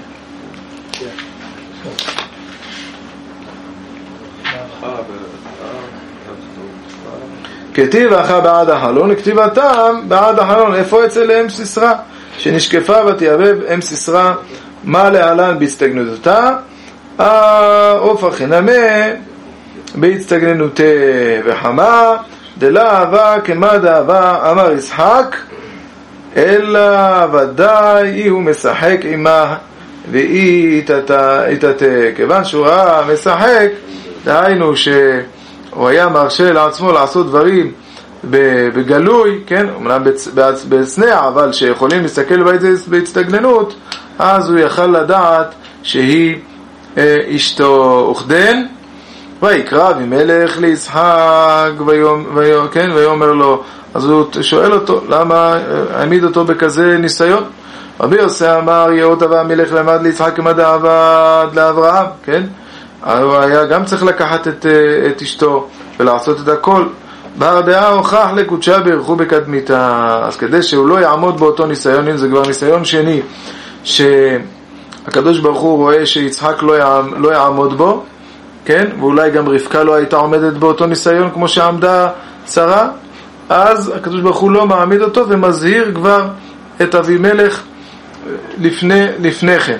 S1: כתיב אחא בעד החלון, כתיבתם בעד החלון. איפה אצל אם סיסרא שנשקפה ותיאבב אם סיסרא מה להלן בהסתגננותה, אופא חינמה בהצטגננותה, וחמה דלה אהבה כמה דאהבה אמר יצחק, אלא ודאי הוא משחק עמה והיא יתתה. כיוון שהוא ראה משחק, דהיינו שהוא היה מרשה לעצמו לעשות דברים בגלוי, כן, אומנם בסנע, אבל שיכולים להסתכל בהצטגננות, אז הוא יכל לדעת שהיא אשתו. וכדן ויקרא אבימלך ליצחק ויאמר, כן, ויאמר לו, אז הוא שואל אותו למה העמיד אותו בכזה ניסיון. רבי יוסי אמר יאות אבה המלך למד ליצחק כמה דעבד לאברהם, כן, הוא היה גם צריך לקחת את, את אשתו ולעשות את הכל. בר דעה הוכח לקודשה בירכו בקדמיתה. אז כדי שהוא לא יעמוד באותו ניסיון, אם זה כבר ניסיון שני שהקדוש ברוך הוא רואה שיצחק לא, יעמ, לא יעמוד בו, כן, ואולי גם רבקה לא הייתה עומדת באותו ניסיון כמו שעמדה שרה, אז הקדוש ברוך הוא לא מעמיד אותו ומזהיר כבר את אבימלך לפני, לפני כן.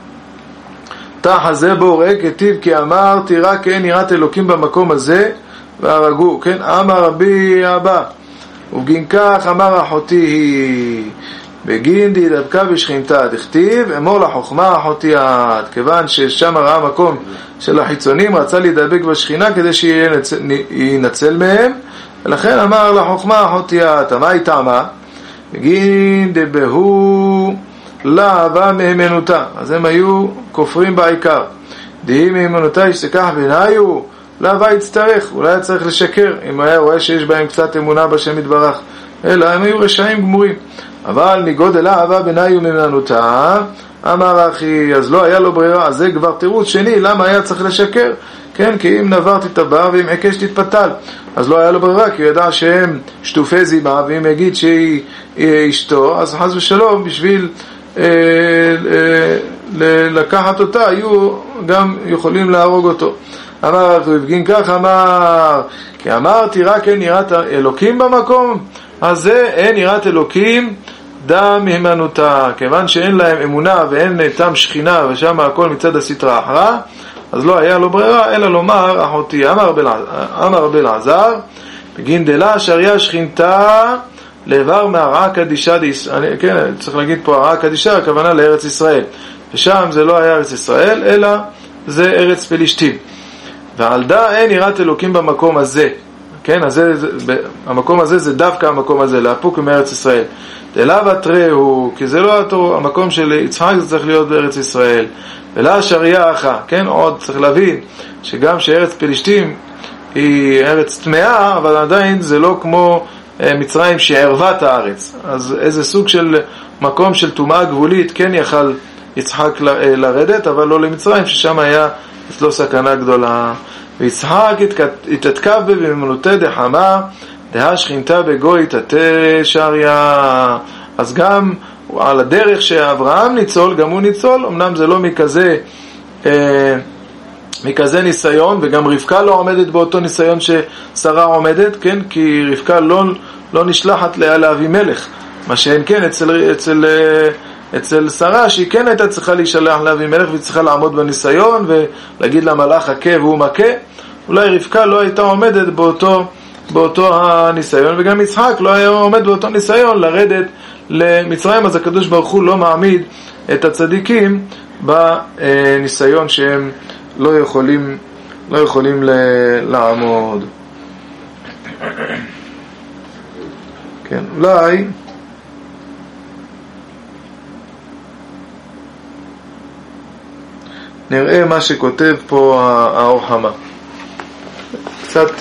S1: תחזה בו ראה כתיב כי אמר תראה כי אין יראת אלוקים במקום הזה והרגו, כן, אמר רבי אבא ובגין כך אמר אחותי היא בגין די דבקה בשכינתה דכתיב אמור לחוכמה אחותי את. כיוון ששם ראה מקום של החיצונים רצה להידבק בשכינה כדי שינצל מהם, ולכן אמר לחוכמה אחותי את. מה היא טעמה? בגין דבהו לאהבה מהימנותה, אז הם היו כופרים בעיקר. די מהימנותה ישתכח ביניו לאהבה יצטרך, אולי צריך לשקר אם היה רואה שיש בהם קצת אמונה בשם יתברך, אלא הם היו רשעים גמורים. אבל מגודל האהבה ביניו מהימנותה אמר אחי, אז לא היה לו ברירה. אז זה כבר תירוץ שני למה היה צריך לשקר, כן, כי אם נבר תתבר ואם עקש תתפתל, אז לא היה לו ברירה, כי הוא ידע שהם שטופי זימה, ואם יגיד שהיא אשתו אז חס ושלום בשביל לקחת אותה, היו גם יכולים להרוג אותו. אמר רבגין כך אמר, כי אמרתי רק אין יראת אלוקים במקום הזה, אין יראת אלוקים דם מהימנותה, כיוון שאין להם אמונה ואין תם שכינה ושם הכל מצד הסתרא אחרא, אז לא היה לו ברירה אלא לומר אחותי. אמר רבי אלעזר בגין דלה שריה שכינתה לעבר מהרעה קדישה, כן, צריך להגיד פה הרעה קדישה, הכוונה לארץ ישראל, ושם זה לא היה ארץ ישראל אלא זה ארץ פלישתים, ועל דא אין יראת אלוקים במקום הזה, כן, אז זה, זה, המקום הזה זה דווקא המקום הזה, להפוק מארץ ישראל. דלה ותרהו, כי זה לא התור, המקום של יצחק זה צריך להיות בארץ ישראל. ולה שריה אחא, כן, עוד צריך להבין שגם שארץ פלישתים היא ארץ טמאה, אבל עדיין זה לא כמו מצרים שערבה את הארץ. אז איזה סוג של מקום של טומאה גבולית כן יכל יצחק ל- לרדת, אבל לא למצרים, ששם היה אצלו סכנה גדולה. ויצחק התעתקב בממלותי דחמה דהה שכינתה בגוי תתה שריה. אז גם על הדרך שאברהם ניצול, גם הוא ניצול, אמנם זה לא מכזה אה, מכזה ניסיון, וגם רבקה לא עומדת באותו ניסיון ששרה עומדת, כן, כי רבקה לא, לא נשלחת לאבימלך, מה שאין כן אצל, אצל, אצל שרה, שהיא כן הייתה צריכה להישלח לאבימלך והיא צריכה לעמוד בניסיון ולהגיד למלאך הכה והוא מכה. אולי רבקה לא הייתה עומדת באותו, באותו הניסיון, וגם יצחק לא היה עומד באותו ניסיון לרדת למצרים. אז הקדוש ברוך הוא לא מעמיד את הצדיקים בניסיון שהם לא יכולים, לא יכולים לעמוד. כן, אולי נראה מה שכותב פה האור חמה. קצת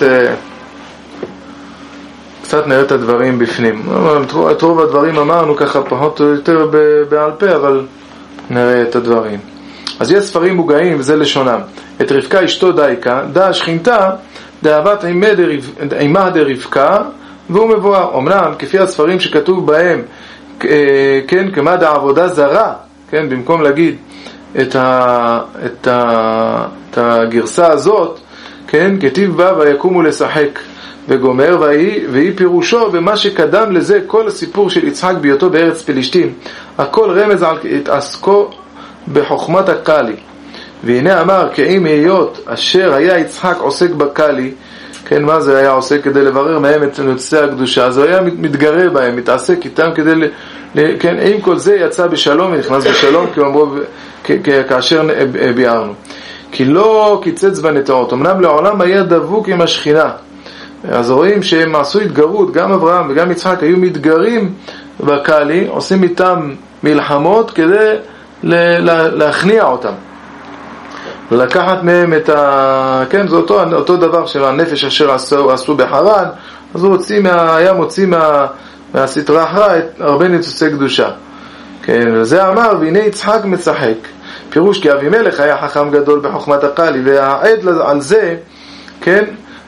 S1: קצת נראה את הדברים בפנים. את רוב הדברים אמרנו ככה פחות או יותר בעל פה, אבל נראה את הדברים. אז יש ספרים מוגעים, וזה לשונם. את רבקה אשתו דייקה, דה שכינתה, דאהבת אימה דרבקה, והוא מבואר. אמנם, כפי הספרים שכתוב בהם, כן, כמה דעבודה זרה, כן, במקום להגיד את, ה, את, ה, את הגרסה הזאת, כן, כתיב בה ויקומו לשחק וגומר, והיא, והיא פירושו במה שקדם לזה כל הסיפור של יצחק בהיותו בארץ פלישתים. הכל רמז על התעסקו בחוכמת הקלי. והנה אמר, כאם היות אשר היה יצחק עוסק בקלי, כן, מה זה היה עוסק כדי לברר מהם את נושאי הקדושה, אז הוא היה מתגרה בהם, מתעסק איתם כדי ל... כן, עם כל זה יצא בשלום ונכנס בשלום, כי אמרו, כאשר ביארנו. כי לא קיצץ בנטעות, אמנם לעולם היה דבוק עם השכינה. אז רואים שהם עשו התגרות, גם אברהם וגם יצחק היו מתגרים בקלי, עושים איתם מלחמות כדי להכניע אותם, ולקחת מהם את ה... כן, זה אותו, אותו דבר של הנפש אשר עשו, עשו בחרן. אז הוא הוציא מה... היה מוציא מה... מהסתרא אחרא את הרבה ניצוצי קדושה. כן, וזה אמר, והנה יצחק מצחק. פירוש כי אבימלך היה חכם גדול בחוכמת הקלי, והעד על זה, כן,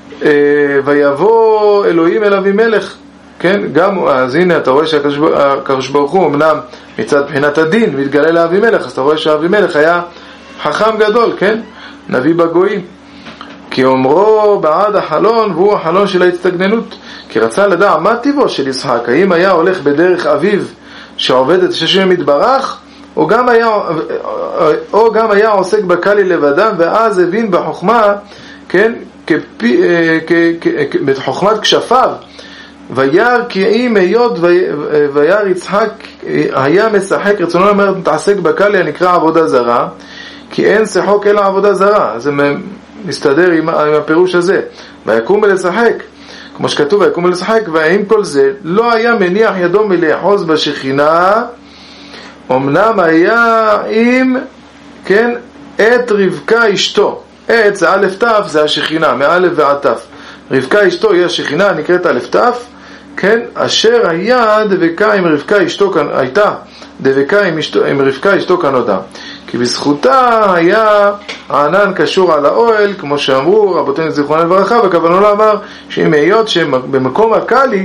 S1: ויבוא אלוהים אל אבימלך, כן, גם, אז הנה אתה רואה שהקדוש ברוך הוא אמנם מצד בחינת הדין מתגלה לאבימלך, אז אתה רואה שאבימלך היה חכם גדול, כן, נביא בגויים. כי אומרו בעד החלון, והוא החלון של ההצטגננות, כי רצה לדע מה טיבו של יצחק, האם היה הולך בדרך אביו שעובד את השם מתברך, או גם היה, או גם היה עוסק בקלי לבדם, ואז הבין בחוכמה, כן, כפי, כ, כ, כ, בחוכמת כשפיו, וירא כי אם היות וירא יצחק היה משחק, רצונו לומר מתעסק בקלי הנקרא עבודה זרה, כי אין שחוק אלא עבודה זרה. זה מסתדר עם, עם הפירוש הזה, ויקום לשחק, כמו שכתוב ויקום לשחק. ועם כל זה לא היה מניח ידו מלאחוז בשכינה, אמנם היה עם, כן, את רבקה אשתו. את זה א' ת' זה השכינה, מא' ועד ת'. רבקה אשתו היא השכינה, נקראת א' ת', כן, אשר היה דבקה עם רבקה אשתו כאן, הייתה דבקה עם, אשתו, עם רבקה אשתו כנודע, כי בזכותה היה הענן קשור על האוהל, כמו שאמרו רבותינו זיכרונם לברכה, וכוונו לאמר שאם היות שבמקום הקלי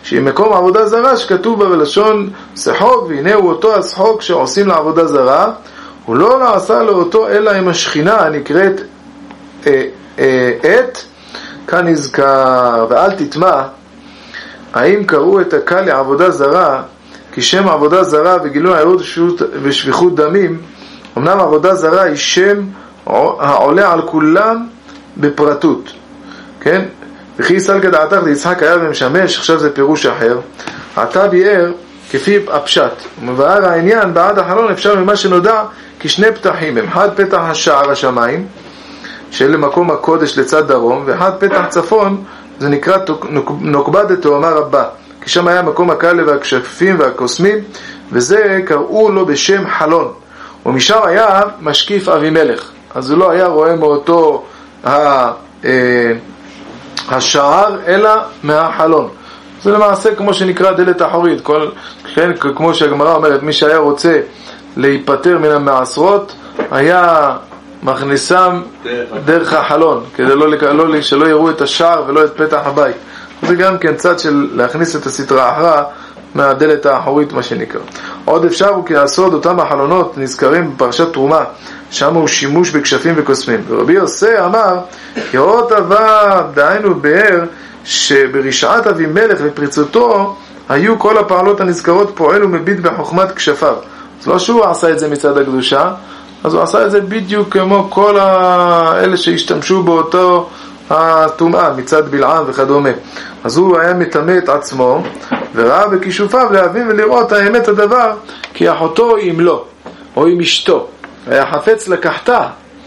S1: שהיא מקום עבודה זרה שכתוב בה בלשון שחוק, והנה הוא אותו השחוק שעושים לעבודה זרה, הוא לא נעשה לאותו אלא עם השכינה הנקראת אה, אה, עת, כאן נזכר, ואל תטמע, האם קראו את הקל לעבודה זרה, כי שם עבודה זרה וגילוי עירות ושפיכות דמים, אמנם עבודה זרה היא שם העולה על כולם בפרטות, כן? וכי סלגא דעתך ליצחק היה ומשמש, עכשיו זה פירוש אחר, עתה ביאר כפי הפשט, ומבאר העניין בעד החלון אפשר ממה שנודע כשני פתחים הם, אחד פתח השער השמיים של מקום הקודש לצד דרום, ואחד פתח צפון, זה נקרא נוקבה דתאומה רבה, כי שם היה מקום הקלה והכשפים והקוסמים, וזה קראו לו בשם חלון, ומשם היה משקיף אבימלך, אז הוא לא היה רואה מאותו השער אלא מהחלון. זה למעשה כמו שנקרא דלת אחורית, כל, כן, כמו שהגמרא אומרת, מי שהיה רוצה להיפטר מן המעשרות היה מכניסם דרך החלון, כדי לא, לא, שלא יראו את השער ולא את פתח הבית. זה גם כן צד של להכניס את הסתרה האחרה מהדלת האחורית, מה שנקרא. עוד אפשר הוא כי הסוד אותם החלונות נזכרים בפרשת תרומה, שם הוא שימוש בכשפים וקוסמים. ורבי יוסי אמר, כאות אבה, דהיינו באר, שברשעת אבימלך ופריצותו היו כל הפעלות הנזכרות פועל ומביט בחוכמת כשפיו. אז לא שהוא עשה את זה מצד הקדושה, אז הוא עשה את זה בדיוק כמו כל האלה שהשתמשו באותו הטומאה מצד בלעם וכדומה. אז הוא היה מטמא את עצמו וראה בכישופיו להבין ולראות האמת הדבר, כי אחותו אם לא או עם אשתו היה חפץ לקחתה,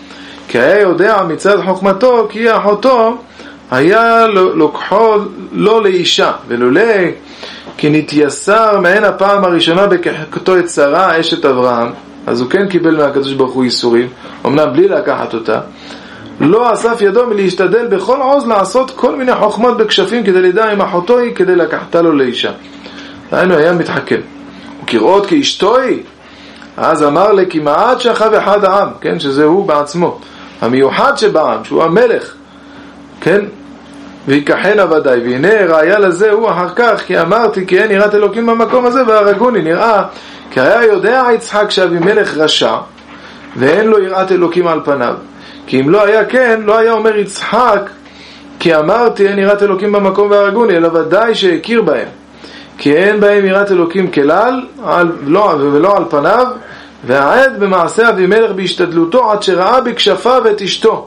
S1: כי היה יודע מצד חוכמתו כי אחותו היה לוקחו לא לאישה, ולולא כי נתייסר מעין הפעם הראשונה בקחתו את שרה אשת אברהם, אז הוא כן קיבל מהקדוש ברוך הוא איסורים, אמנם בלי לקחת אותה, לא אסף ידו מלהשתדל בכל עוז לעשות כל מיני חוכמות בכשפים כדי לדע עם אחותו היא כדי לקחתה לו לאישה. היינו היה מתחכם, וכראות כאשתו היא, אז אמר לי כי מעט שכב אחד העם, כן, שזה הוא בעצמו המיוחד שבעם, שהוא המלך, כן, ויקחנה ודאי, והנה ראיה לזה הוא אחר כך, כי אמרתי כי אין יראת אלוקים במקום הזה והרגוני. נראה כי היה יודע יצחק שאבימלך רשע ואין לו יראת אלוקים על פניו, כי אם לא היה כן לא היה אומר יצחק כי אמרתי אין יראת אלוקים במקום והרגוני, אלא ודאי שהכיר בהם כי אין בהם יראת אלוקים כלל לא, ולא על פניו, והעד במעשה אבימלך בהשתדלותו עד שראה בכשפיו את אשתו,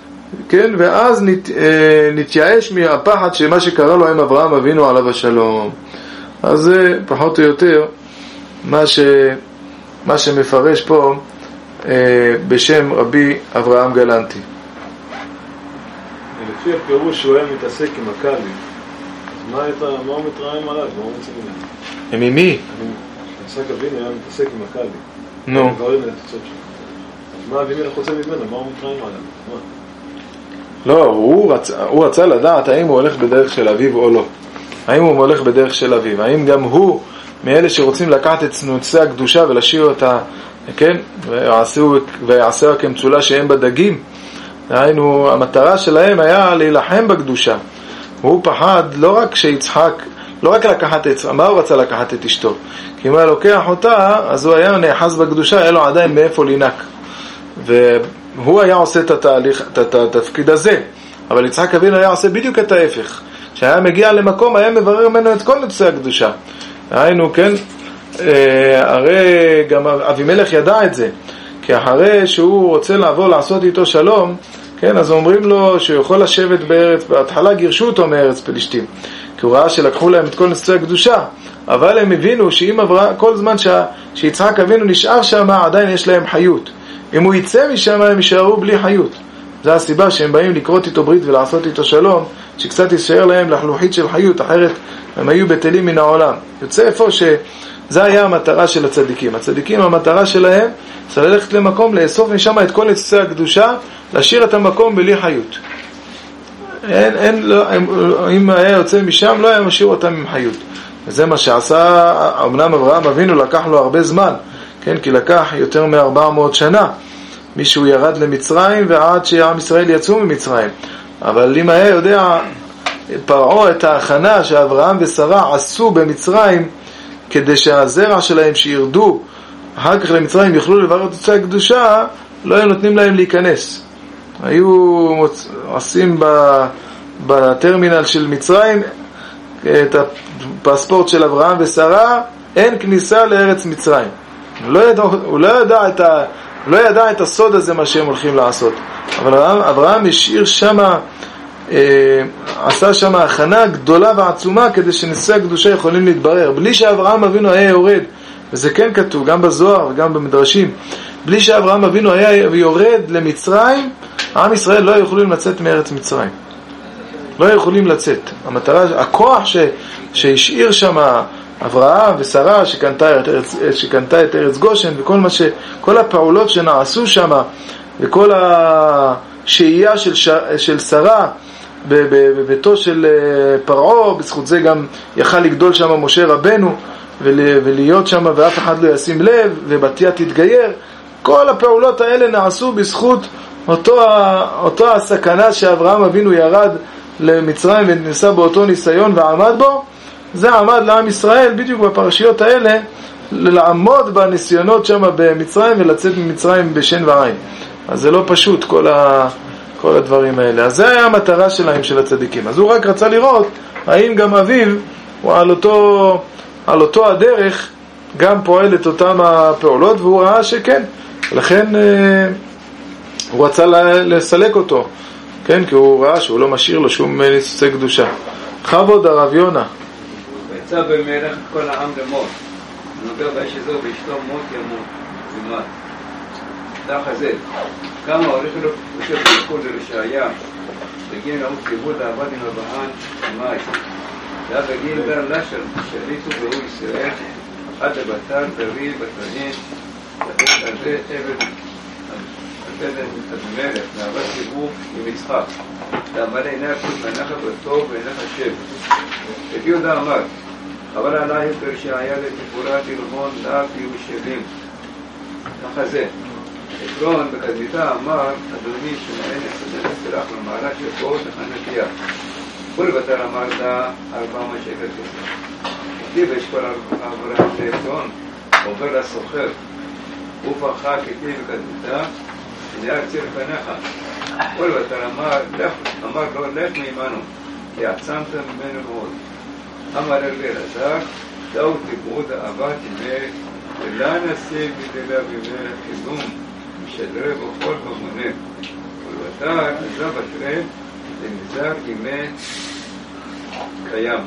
S1: כן, ואז נת, אה, נתייאש מהפחד שמה שקרה לו עם אברהם אבינו עליו השלום. אז זה פחות או יותר מה, ש, מה שמפרש פה אה, בשם רבי אברהם גלנטי.
S6: לפי הפירוש שהוא היה מתעסק עם הקלי, מה, מה הוא מתרעם עליו? מה הוא מצא ממנו?
S1: עם מי?
S6: יצחק אבינו היה מתעסק עם הקלי.
S1: נו.
S6: דברים לתוצאות שלו. אז מה אבימלך רוצה ממנו? מה הוא מתרעם עליו? מה?
S1: לא, הוא רצה, הוא רצה לדעת האם הוא הולך בדרך של אביו או לא. האם הוא הולך בדרך של אביו. האם גם הוא מאלה שרוצים לקחת את נושא הקדושה ולשאיר אותה, כן? ויעשהו כמצולה שאין בדגים. היינו, המטרה שלהם היה להילחם בקדושה. הוא פחד לא רק שיצחק, לא רק לקחת את, מה הוא רצה לקחת את אשתו? כי אם הוא היה לוקח אותה, אז הוא היה נאחז בקדושה, היה לו עדיין מאיפה לינק. והוא היה עושה את התהליך, את התפקיד הזה. אבל יצחק אבינו היה עושה בדיוק את ההפך. כשהיה מגיע למקום, היה מברר ממנו את כל נושא הקדושה. היינו, כן, הרי גם אבימלך ידע את זה. כי אחרי שהוא רוצה לעבור לעשות איתו שלום, כן, אז אומרים לו שהוא יכול לשבת בארץ, בהתחלה גירשו אותו מארץ פלישתים, כי הוא ראה שלקחו להם את כל נושא הקדושה, אבל הם הבינו שאם עברה, כל זמן ש... שיצחק אבינו נשאר שם, עדיין יש להם חיות. אם הוא יצא משם, הם יישארו בלי חיות. זו הסיבה שהם באים לקרות איתו ברית ולעשות איתו שלום, שקצת יישאר להם לחלוכית של חיות, אחרת הם היו בטלים מן העולם. יוצא איפה שזה היה המטרה של הצדיקים. הצדיקים, המטרה שלהם זה ללכת למקום, לאסוף משם את כל נושא הקדושה, להשאיר את המקום בלי חיות. אין, אין, לא, אם היה יוצא משם, לא היה משאיר אותם עם חיות. וזה מה שעשה, אמנם אברהם אבינו לקח לו הרבה זמן, כן, כי לקח יותר מ-ארבע מאות שנה. מישהו ירד למצרים ועד שעם ישראל יצאו ממצרים. אבל אם היה יודע פרעה את ההכנה שאברהם ושרה עשו במצרים, כדי שהזרע שלהם שירדו אחר כך למצרים יוכלו לברך את תוצאי הקדושה, לא היו נותנים להם להיכנס. היו מוצ... עושים ב... בטרמינל של מצרים את הפספורט של אברהם ושרה, אין כניסה לארץ מצרים. הוא לא ידע, הוא לא ידע את ה... לא ידע את הסוד הזה מה שהם הולכים לעשות. אבל אברהם, אברהם השאיר שמה, אה, עשה שמה הכנה גדולה ועצומה כדי שנישואי הקדושה יכולים להתברר. בלי שאברהם אבינו היה יורד, וזה כן כתוב גם בזוהר וגם במדרשים, בלי שאברהם אבינו היה יורד למצרים, עם ישראל לא יכולים לצאת מארץ מצרים. לא יכולים לצאת. המטרה, הכוח ש, שהשאיר שמה אברהם ושרה שקנתה את ארץ, שקנתה את ארץ גושן, וכל מה ש, כל הפעולות שנעשו שם, וכל השהייה של, ש, של שרה בביתו של פרעה, בזכות זה גם יכל לגדול שם משה רבנו ול, ולהיות שם ואף אחד לא ישים לב, ובתיה תתגייר. כל הפעולות האלה נעשו בזכות אותו, אותו הסכנה שאברהם אבינו ירד למצרים וניסה באותו ניסיון ועמד בו. זה עמד לעם ישראל בדיוק בפרשיות האלה, לעמוד בניסיונות שם במצרים ולצאת ממצרים בשן ועין. אז זה לא פשוט כל, ה, כל הדברים האלה. אז זה היה המטרה שלהם של הצדיקים. אז הוא רק רצה לראות האם גם אביו הוא על אותו, על אותו הדרך גם פועל את אותם הפעולות, והוא ראה שכן. לכן אה, הוא רצה לסלק אותו, כן? כי הוא ראה שהוא לא משאיר לו שום ניסוצי קדושה. חבוד הרב יונה.
S5: ויצא במלך את כל העם למות, ונוגע באש הזו ואשתו מות ימות ומות. דח הזה, כמה הולך לו חושב בלכו לרשעיה, בגין ראות כיבוד העבד עם הבהן ומאי. זה בגין דר לשל, שליטו והוא ישראל, עד לבטל, דרי, בטרנין, לתת על זה עבד, לתת את המלך, לעבד ציבור עם יצחק. לעמד עיני הכות מנחה בטוב ועינך השב. את יהודה אמר, אבל עליי ברשעיה לתפורת ילמון דעת ירושלים. ככה זה. עקרון בקדמיתה אמר, אדוני שמעין יחסד הסתלח למעלה של פעות לחנתיה. כל בטר אמר דה ארבע מאות שקל כסף. אותי באשכול אברהם לעצון, עובר לסוחר. הוא פרחה כתי בקדמיתה, ונהיה קציר פניך. כל בטר אמר, אמר לו, לך מעמנו, כי עצמת ממנו מאוד. אמר אל אלעזר, דאו תיברו דאהבה תימא, ולא נשיג מדלה במלך חיזום, משדרה בכל במונה. ולבטר עזב אשרם, לנזר ימי קיים.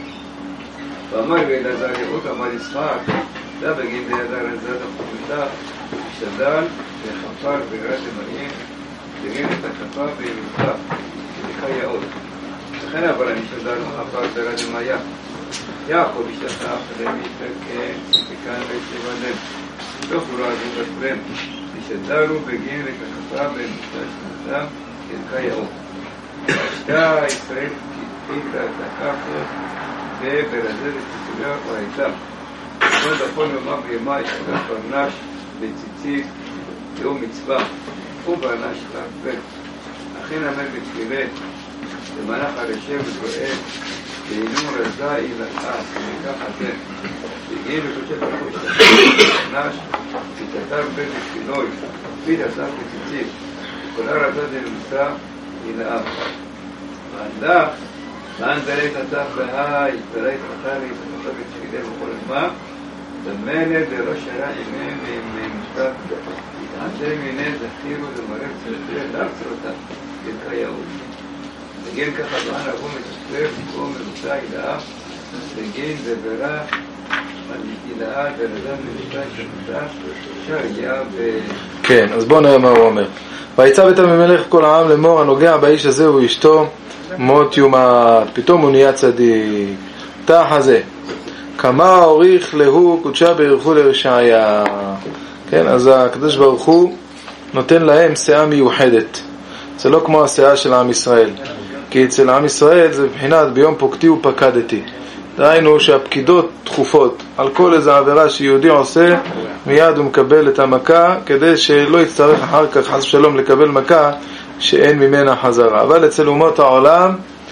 S5: ואמר אלעזר יאות, אמר יצחק, דה בגין דידר עזת החומתה, משתדל וחפר בגרת אמרים, דגין את הכפה וימותה, שליחה יאות. לכן אבל אני שדל מחפר בגרת אמיה. יעקב השתתף עליהם יתפרקן, וכאן ויתבנם. לא חולו עדים בפרם, ושדלו בגין את הכפה וימותה שנתה, שליחה יאות. השתה ישראל תקרא את הכפה, וברזל את תצוליה והייתה. זאת יכול לומר בימה ישתגר פרנש בציצית יום מצווה וברנש תעפת. אכן אמן בתפילה למנח הרשב ותרואה ואינו רזה אילאה ומכך הזה והגיעים לקודשת החוש פרנש ותתר בין בתפילוי ותתר בציצית וכל הרזה דלמסה אילאה וענדך ואן דלית עטף בהי דלית חתרי ותתר בציצית בכל הזמן דמנה דראש הרע אימם ועם משפט יתענתם מיני זכירו דמרב צרפיה לארצר אותה ילקייהו נגן ככה דואן אבו מספר וכל מרוצה אילאה נגן דברה על אילאה דרדם למשפט שמתה שריה ו...
S1: כן, אז בואו נראה מה הוא אומר. ויצא בית המלך כל העם לאמור, הנוגע באיש הזה הוא אשתו מות יומת. פתאום הוא נהיה צדיק. תח הזה כמה אוריך להוא קודשה ברכו לרשעיה. כן, אז הקדוש ברוך הוא נותן להם שאה מיוחדת. זה לא כמו השאה של עם ישראל, כי אצל עם ישראל זה מבחינת ביום פוקתי ופקדתי. דהיינו שהפקידות תכופות על כל איזה עבירה שיהודי עושה, מיד הוא מקבל את המכה, כדי שלא יצטרך אחר כך חס ושלום לקבל מכה שאין ממנה חזרה. אבל אצל אומות העולם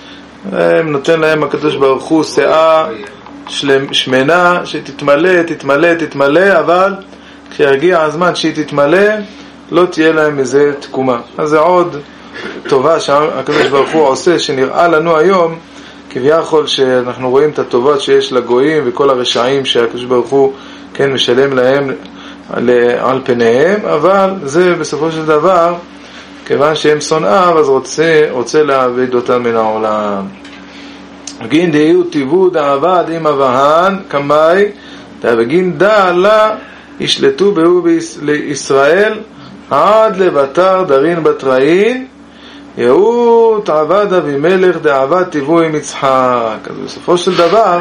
S1: הם נותן להם הקדוש ברוך הוא שאה שמנה שתתמלא, תתמלא, תתמלא, אבל כשיגיע הזמן שהיא תתמלא לא תהיה להם מזה תקומה. אז זה עוד טובה שהקדוש ברוך הוא עושה, שנראה לנו היום כביכול שאנחנו רואים את הטובות שיש לגויים וכל הרשעים שהקדוש ברוך הוא כן משלם להם על פניהם, אבל זה בסופו של דבר כיוון שהם שונאיו אז רוצה, רוצה להעביד אותם מן העולם. בגין דהיו טיבו דעבד עם אבהן כמי בגין דע לה ישלטו בהו בישראל עד לבטר דרין בתראין יהוא תעבד אבימלך דעבד טיבו עם יצחק. אז בסופו של דבר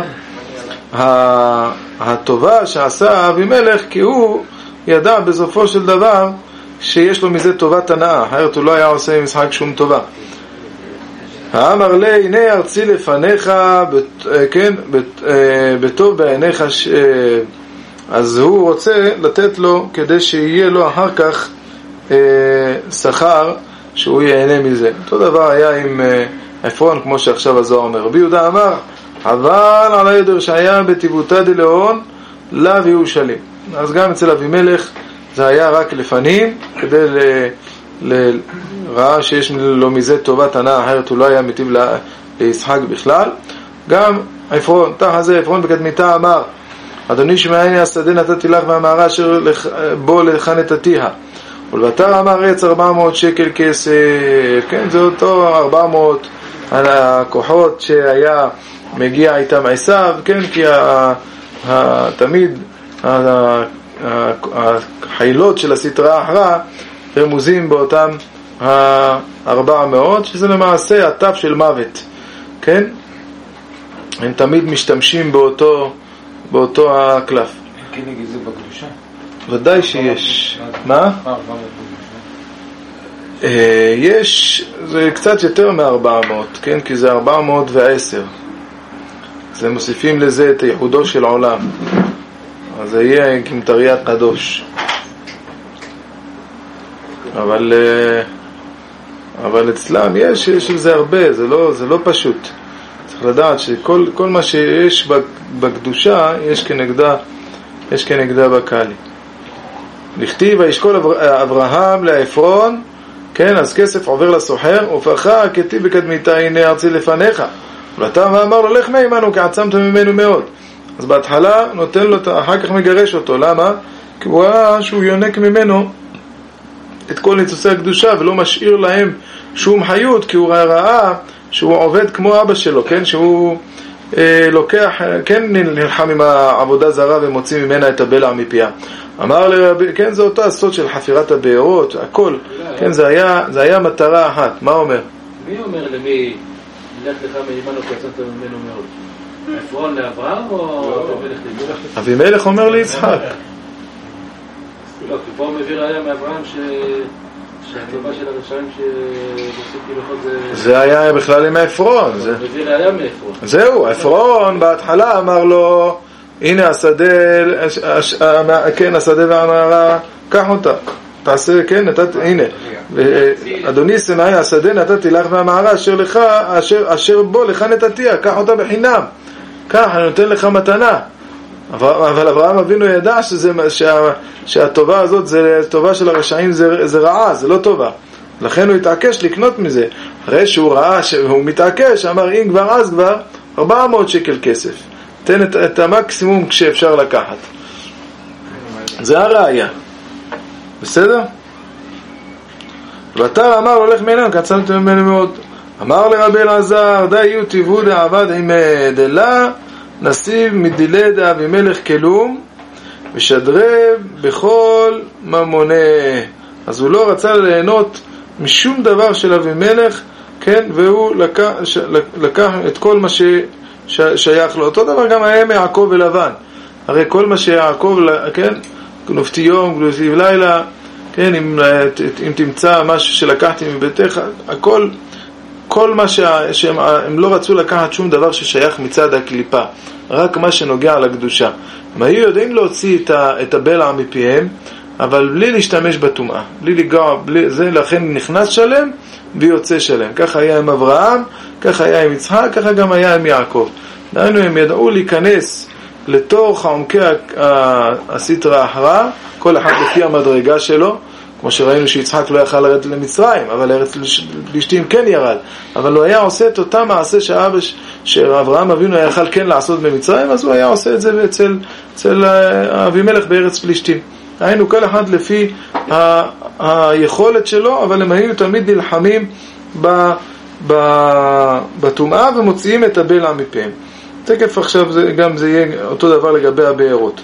S1: הטובה שעשה אבימלך כי הוא ידע בסופו של דבר שיש לו מזה טובת הנאה, אחרת הוא לא היה עושה עם יצחק שום טובה. אמר לי הנה ארצי לפניך כן בטוב בעיניך, אז הוא רוצה לתת לו כדי שיהיה לו אחר כך שכר שהוא ייהנה מזה. אותו דבר היה עם עפרון, כמו שעכשיו הזוהר אומר. רבי יהודה אמר אבל על הידר שהיה בטיבותא דלאון לה וירושלים. אז גם אצל אבימלך זה היה רק לפנים, כדי ל... ל... ראה שיש לו מזה טובת הנאה, אחרת הוא לא היה מטיב ל... ליצחק בכלל. גם עפרון, תח הזה עפרון בקדמיתה אמר אדוני שמעני השדה נתתי לך והמערה אשר לח... בו לך נתתיה, ולבטר אמר רץ ארבע מאות שקל כסף. כן, זה אותו ארבע מאות על הכוחות שהיה מגיע איתם עשיו, כן, כי ה... ה... תמיד ה... החילות של הסתרה האחרה רמוזים באותם ה-ארבע מאות, שזה למעשה הטף של מוות, כן? הם תמיד משתמשים באותו באותו הקלף.
S3: כן, נגיד זה בקדושה?
S1: ודאי שיש. מה? יש, זה קצת יותר מ-ארבע מאות, כן? כי זה ארבע מאות ועשר. זה מוסיפים לזה את ייחודו של עולם. אז זה יהיה כמטריה קדוש. אבל אבל אצלם יש יש לזה הרבה, זה לא זה לא פשוט. צריך לדעת שכל כל מה שיש בקדושה יש כנגדה יש כנגדה בקלי. לכתיב וישקול אברהם לעפרון, כן, אז כסף עובר לסוחר ופחה כתיב בקדמיתה הנה ארצי לפניך, ולתה ואמר לו לך מעמנו כי עצמת ממנו מאוד. אז בהתחלה נותן לו, אחר כך מגרש אותו. למה? כי הוא ראה שהוא יונק ממנו את כל ניצוצי הקדושה ולא משאיר להם שום חיות, כי הוא ראה שהוא עובד כמו אבא שלו, כן? שהוא אה, לוקח, כן, נלחם עם העבודה זרה ומוציא ממנה את הבלע מפיה. אמר לרבי, כן, זה אותו הסוד של חפירת הבארות, הכל, כן, זה היה, זה היה מטרה אחת. מה אומר?
S7: מי אומר למי לך לך מעמנו כי עצמת ממנו מאוד? עפרון לאברהם או אבימלך ליצחק?
S1: אבימלך אומר ליצחק.
S7: לא, כי פה הוא מביא ראיה מאברהם שהטובה של הרשעים שעושים כביכול זה... זה
S1: היה בכלל עם עפרון.
S7: הוא מביא ראיה מעפרון.
S1: זהו, עפרון בהתחלה אמר לו הנה השדה, כן, השדה והמערה, קח אותה, תעשה, כן, נתת, הנה אדוני שמעי השדה נתתי לך והמערה אשר לך, אשר בו לך נתתיה, קח אותה בחינם, קח, אני נותן לך מתנה. אבל אברהם אבינו ידע שזה, שה, שהטובה הזאת זה טובה של הרשעים, זה, זה רעה, זה לא טובה, לכן הוא התעקש לקנות מזה. אחרי שהוא ראה שהוא מתעקש, אמר אם כבר אז כבר ארבע מאות שקל כסף, תן את, את המקסימום כשאפשר לקחת. זה הראיה, בסדר? ואתה אמר הולך מינם כי עצמתם ממנו מאוד. אמר לרבי אלעזר די יהיו טיבו דעבד עם דלה נסיב מדילי דאבימלך כלום ושדרב בכל ממונה. אז הוא לא רצה ליהנות משום דבר של אבימלך, כן, והוא לקח, לקח את כל מה ששייך לו. אותו דבר גם היה מיעקב ולבן, הרי כל מה שיעקב, כן, גנובתי יום גנובתי לילה, כן, אם, אם תמצא משהו שלקחתי מביתך, הכל, כל מה שה, שהם הם לא רצו לקחת שום דבר ששייך מצד הקליפה, רק מה שנוגע לקדושה. הם היו יודעים להוציא את, ה, את הבלע מפיהם, אבל בלי להשתמש בטומאה, בלי לגוע, בלי, זה לכן נכנס שלם ויוצא שלם. ככה היה עם אברהם, ככה היה עם יצחק, ככה גם היה עם יעקב. דהיינו, הם ידעו להיכנס לתוך עומקי הסטרא אחרא, כל אחד לפי המדרגה שלו, כמו שראינו שיצחק לא יכל לרדת למצרים, אבל לארץ פלישתים כן ירד, אבל הוא היה עושה את אותה מעשה שאבא, שאברהם אבינו היה יכל כן לעשות במצרים, אז הוא היה עושה את זה אצל, אצל אבימלך בארץ פלישתים. היינו כל אחד לפי ה, היכולת שלו, אבל הם היו תמיד נלחמים ב, ב, בטומאה ומוציאים את הבלע מפיהם. תקף עכשיו זה, גם זה יהיה אותו דבר לגבי הבארות.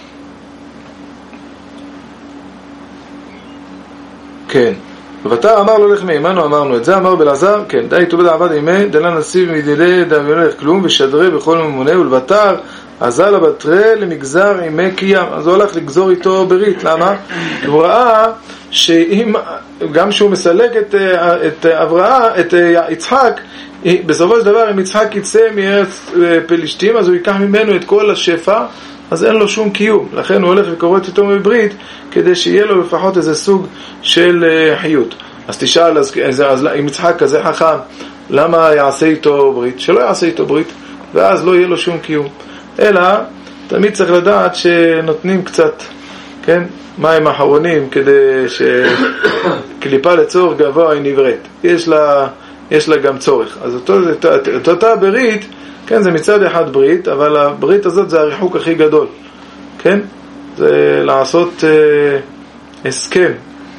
S1: כן. ובתר אמר לו לך מימנו, אמרנו את זה, אמר בלעזר, כן, די תובד עבד ימי, דלן נסיב מדידי דמיונך כלום, ושדרי בכל ממונה, ולבתר עזה לבטרה למגזר ימי קיים. אז הוא הולך לגזור איתו ברית. למה? הוא ראה שאם, גם שהוא מסלק את, את אברהם, את יצחק, בסופו של דבר אם יצחק יצא מארץ פלישתים, אז הוא ייקח ממנו את כל השפע, אז אין לו שום קיום. לכן הוא הולך וקוראת איתו מברית, כדי שיהיה לו לפחות איזה סוג של חיות. אז תשאל, אז, אז, אז אם יצחק כזה חכם, למה יעשה איתו ברית? שלא יעשה איתו ברית, ואז לא יהיה לו שום קיום. אלא, תמיד צריך לדעת שנותנים קצת, כן, מים אחרונים, כדי שקליפה לצורך גבוה היא נבראת. יש לה, יש לה גם צורך. אז אותו, אותו, אותה ברית, כן, זה מצד אחד ברית, אבל הברית הזאת זה הריחוק הכי גדול. כן? זה לעשות אה, הסכם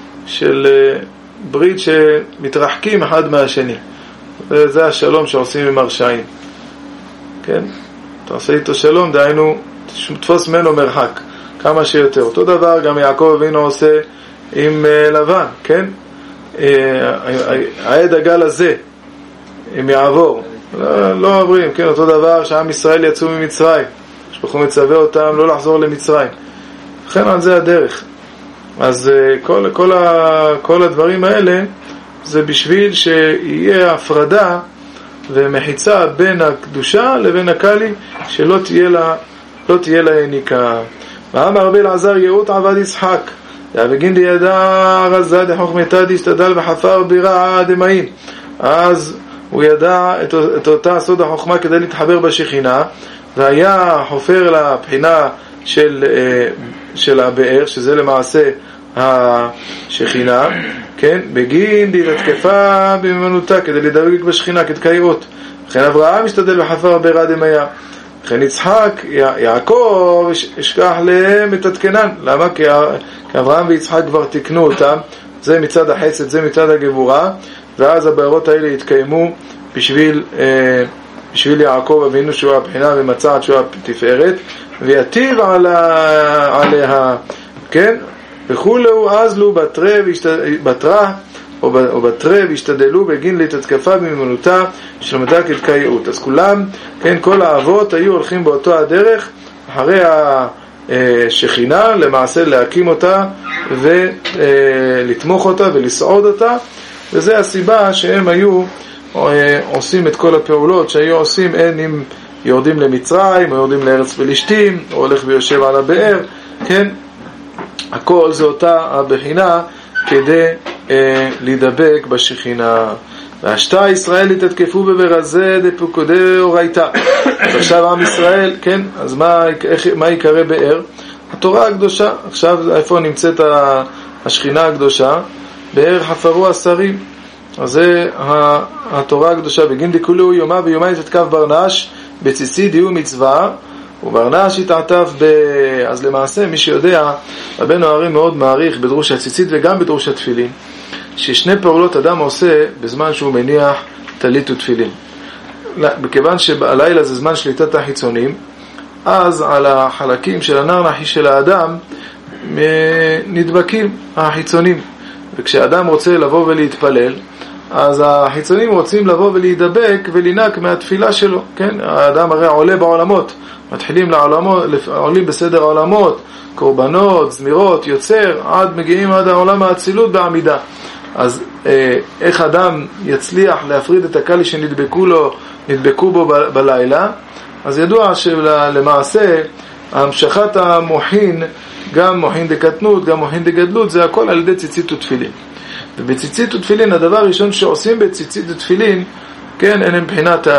S1: של אה, ברית שמתרחקים אחד מהשני. וזה השלום שעושים עם הרשעים. כן? אתה עושה איתו שלום, דהיינו, תתפוס ממנו מרחק, כמה שיותר. אותו דבר גם יעקב אבינו עושה עם אה, לבן, כן? אה, העד הגל הזה, אם יעבור, לא, לא עוברים, כן? אותו דבר שעם ישראל יצאו ממצרים, שפחו מצווה אותם לא לחזור למצרים. לכן על זה הדרך. אז כל, כל, ה, כל הדברים האלה זה בשביל שיהיה הפרדה ומחיצה בין הקדושה לבין הקלי, שלא תהיה לה, לא תהיה לה יניקה. ואמר רבי אלעזר יהות עבד יצחק, ובגין דידע רזה דחוכמתה דשתדל וחפר בירה דמאים. אז הוא ידע את, את אותה סוד החוכמה כדי להתחבר בשכינה, והיה חופר לבחינה של, של הבאר, שזה למעשה השכינה, כן? בגין להתקפה בממנותה, כדי לדבק בשכינה כתקיירות. לכן אברהם השתדל וחפר בירה דמיה. לכן יצחק, יעקב השכח להם את התקנן. למה? כי אברהם ויצחק כבר תקנו אותם, זה מצד החסד, זה מצד הגבורה, ואז הבארות האלה התקיימו בשביל, אה, בשביל יעקב אבינו שהוא הבחינה ומצאת שהוא התפארת, ויטיב עליה, עליה, כן? וכולו אז לו בתרה ובתרה או, או בתרה והשתדלו בגין להתתקפה בממנותה של מדע כתקייעות. אז כולם, כן, כל האבות היו הולכים באותו הדרך אחרי השכינה, למעשה להקים אותה ולתמוך אותה ולסעוד אותה, וזה הסיבה שהם היו עושים את כל הפעולות שהיו עושים, אין אם יורדים למצרים או יורדים לארץ פלישתים או הולך ויושב על הבאר, כן? הכל זה אותה הבחינה כדי אה, להידבק בשכינה. והשתה ישראל התתקפו בברזה דפוקודי אורייתא. אז עכשיו עם ישראל, כן, אז מה, איך, מה יקרא באר? התורה הקדושה. עכשיו איפה נמצאת השכינה הקדושה? באר חפרו השרים. אז זה התורה הקדושה. בגין דכולו יומה ויומיים תתקף ברנש בציצי דיו מצווה, וברנש התעטף ב... אז למעשה מי שיודע, רבנו הרי מאוד מעריך בדרוש הציצית וגם בדרוש התפילין, ששני פעולות אדם עושה בזמן שהוא מניח טלית ותפילין. בכיוון שהלילה זה זמן שליטת החיצונים, אז על החלקים של הנרנחי של האדם נדבקים החיצונים, וכשאדם רוצה לבוא ולהתפלל, אז החיצונים רוצים לבוא ולהידבק ולנק מהתפילה שלו, כן? האדם הרי עולה בעולמות, מתחילים לעולמות, עולים בסדר העולמות, קורבנות, זמירות, יוצר, עד מגיעים עד העולם האצילות בעמידה. אז אה, איך אדם יצליח להפריד את הקלי שנדבקו לו, נדבקו בו ב- בלילה? אז ידוע שלמעשה המשכת המוחין, גם מוחין דקטנות, גם מוחין דגדלות, זה הכל על ידי ציצית ותפילין. ובציצית ותפילין, הדבר הראשון שעושים בציצית ותפילין, כן, אין מבחינת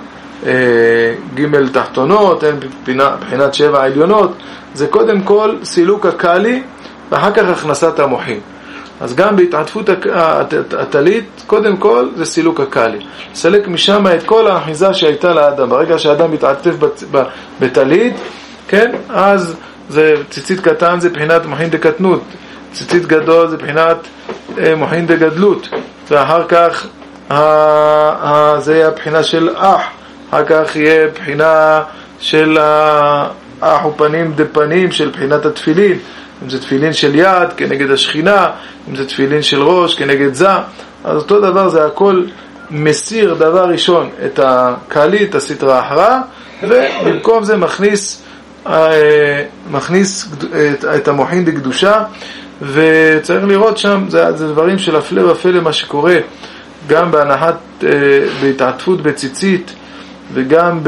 S1: הג' תחתונות, אין מבחינת שבע העליונות, זה קודם כל סילוק הקלי, ואחר כך הכנסת המוחין. אז גם בהתעטפות הטלית, קודם כל זה סילוק הקלי. סלק משם את כל האחיזה שהייתה לאדם. ברגע שהאדם מתעטף בטלית, כן, אז זה ציצית קטן, זה בחינת מוחין דקטנות. ציצית גדול זה בחינת אה, מוחין דגדלות. ואחר כך אה, זה יהיה בחינה של אח. אחר כך יהיה בחינה של אח ופנים דפנים של בחינת התפילין. אם זה תפילין של יד כנגד השכינה, אם זה תפילין של ראש כנגד זה, אז אותו דבר, זה הכל מסיר דבר ראשון את הקלי, את הסתרה האחרה, ובמקום זה מכניס מכניס את, את המוחין דקדושה. וצריך לראות שם, זה, זה דברים של הפלא ופלא מה שקורה גם בהנחת, בהתעטפות בציצית וגם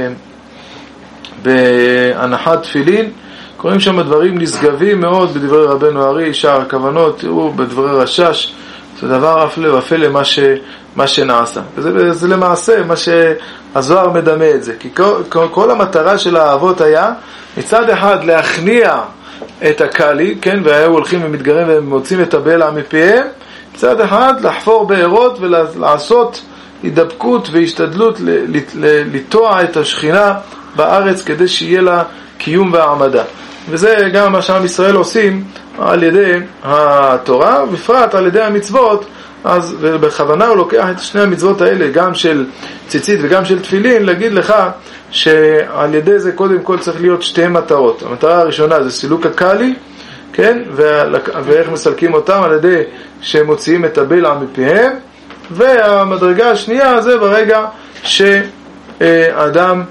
S1: בהנחת תפילין. קוראים שם דברים נשגבים מאוד בדברי רבנו ארי, שער הכוונות, תראו בדברי רשש, זה דבר הפלא ופלא מה, ש, מה שנעשה. וזה זה למעשה מה שהזוהר מדמה את זה. כי כל, כל המטרה של האבות היה מצד אחד להכניע את הקלי, כן, והיו הולכים ומתגרים ומוצאים את הבלע מפיהם, מצד אחד לחפור בארות ולעשות הידבקות והשתדלות לטוע את השכינה בארץ כדי שיהיה לה קיום והעמדה. וזה גם מה שעם ישראל עושים על ידי התורה, בפרט על ידי המצוות. אז בכוונה הוא לוקח את שני המצוות האלה, גם של ציצית וגם של תפילין, להגיד לך שעל ידי זה קודם כל צריך להיות שתי מטרות. המטרה הראשונה זה סילוק הקלי, כן, ואיך מסלקים אותם על ידי שהם מוציאים את הבלע מפיהם, והמדרגה השנייה זה ברגע שאדם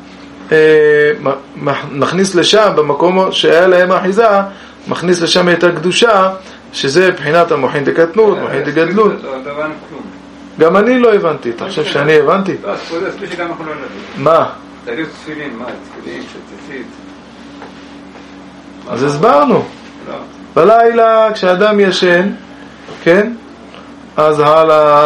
S1: מכניס לשם, במקום שהיה להם אחיזה, מכניס לשם את הקדושה, שזה בחינת המוחין דקטנות, מוחין דגדלות. גם אני לא הבנתי, אתה חושב שאני הבנתי?
S5: לא, אז כבוד הספי שגם אנחנו לא נבין.
S1: מה?
S5: תגיד תפילין, מה? תפילין, ציצית.
S1: אז הסברנו. בלילה כשאדם ישן, כן? אז על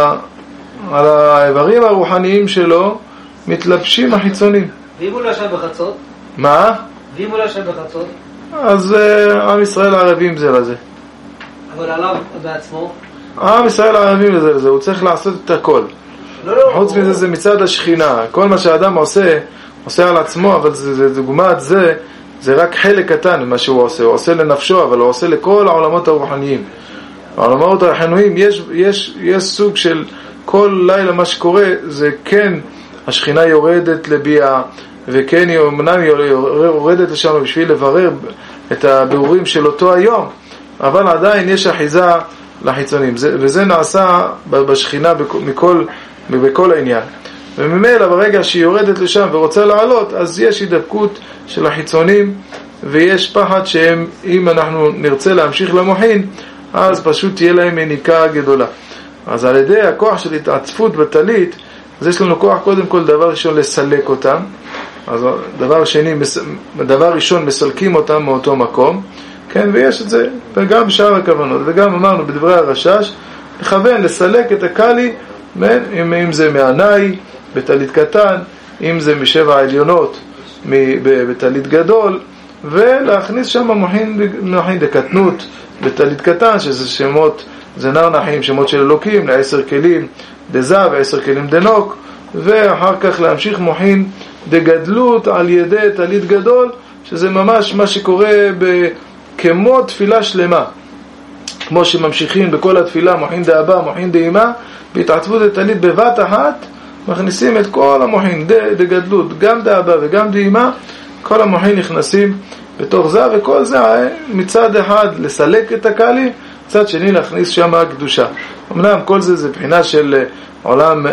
S1: האיברים הרוחניים שלו מתלבשים החיצונים.
S8: ואם הוא לא ישן בחצות?
S1: מה?
S8: ואם הוא לא ישן בחצות?
S1: אז עם ישראל הערבים זה לזה.
S8: אבל עליו בעצמו? עם
S1: ישראל הערבים לזה לזה, הוא צריך לעשות את הכל.
S8: לא, לא.
S1: חוץ מזה זה מצד השכינה. כל מה שהאדם עושה, עושה על עצמו, אבל זה, זה, דוגמת זה, זה רק חלק קטן מה שהוא עושה. הוא עושה לנפשו, אבל הוא עושה לכל העולמות הרוחניים. העולמות הרוחניים, יש, יש, יש סוג של כל לילה מה שקורה, זה כן, השכינה יורדת לביאה, וכן היא אמנם יורדת לשם בשביל לברר את הבירורים של אותו היום, אבל עדיין יש אחיזה לחיצונים, זה, וזה נעשה בשכינה בכל, בכל העניין. וממילא ברגע שהיא יורדת לשם ורוצה לעלות, אז יש הידבקות של החיצונים, ויש פחד שהם, אם אנחנו נרצה להמשיך למוחין, אז פשוט תהיה להם מניקה גדולה. אז על ידי הכוח של התעצפות בטלית, אז יש לנו כוח קודם כל דבר ראשון לסלק אותם, אז דבר שני, דבר ראשון מסלקים אותם מאותו מקום, כן, ויש את זה וגם בשאר הכוונות, וגם אמרנו בדברי הרשש, לכוון לסלק את הקלי, אם, אם זה מענאי בטלית קטן, אם זה משבע העליונות בטלית גדול, ולהכניס שם מוחין, מוחין דקטנות בטלית קטן, שזה שמות, זה נר נחים, שמות של אלוקים, לעשר כלים דזה ועשר כלים דנוק, ואחר כך להמשיך מוחין דגדלות על ידי טלית גדול, שזה ממש מה שקורה ב... כמו תפילה שלמה, כמו שממשיכים בכל התפילה מוחין דאבא, מוחין דאימה, בהתעטפות הטלית בבת אחת מכניסים את כל המוחין דגדלות, גם דאבא וגם דאימה, כל המוחין נכנסים בתוך זה, וכל זה מצד אחד לסלק את הקלי, מצד שני להכניס שם הקדושה. אמנם כל זה זה בחינה של עולם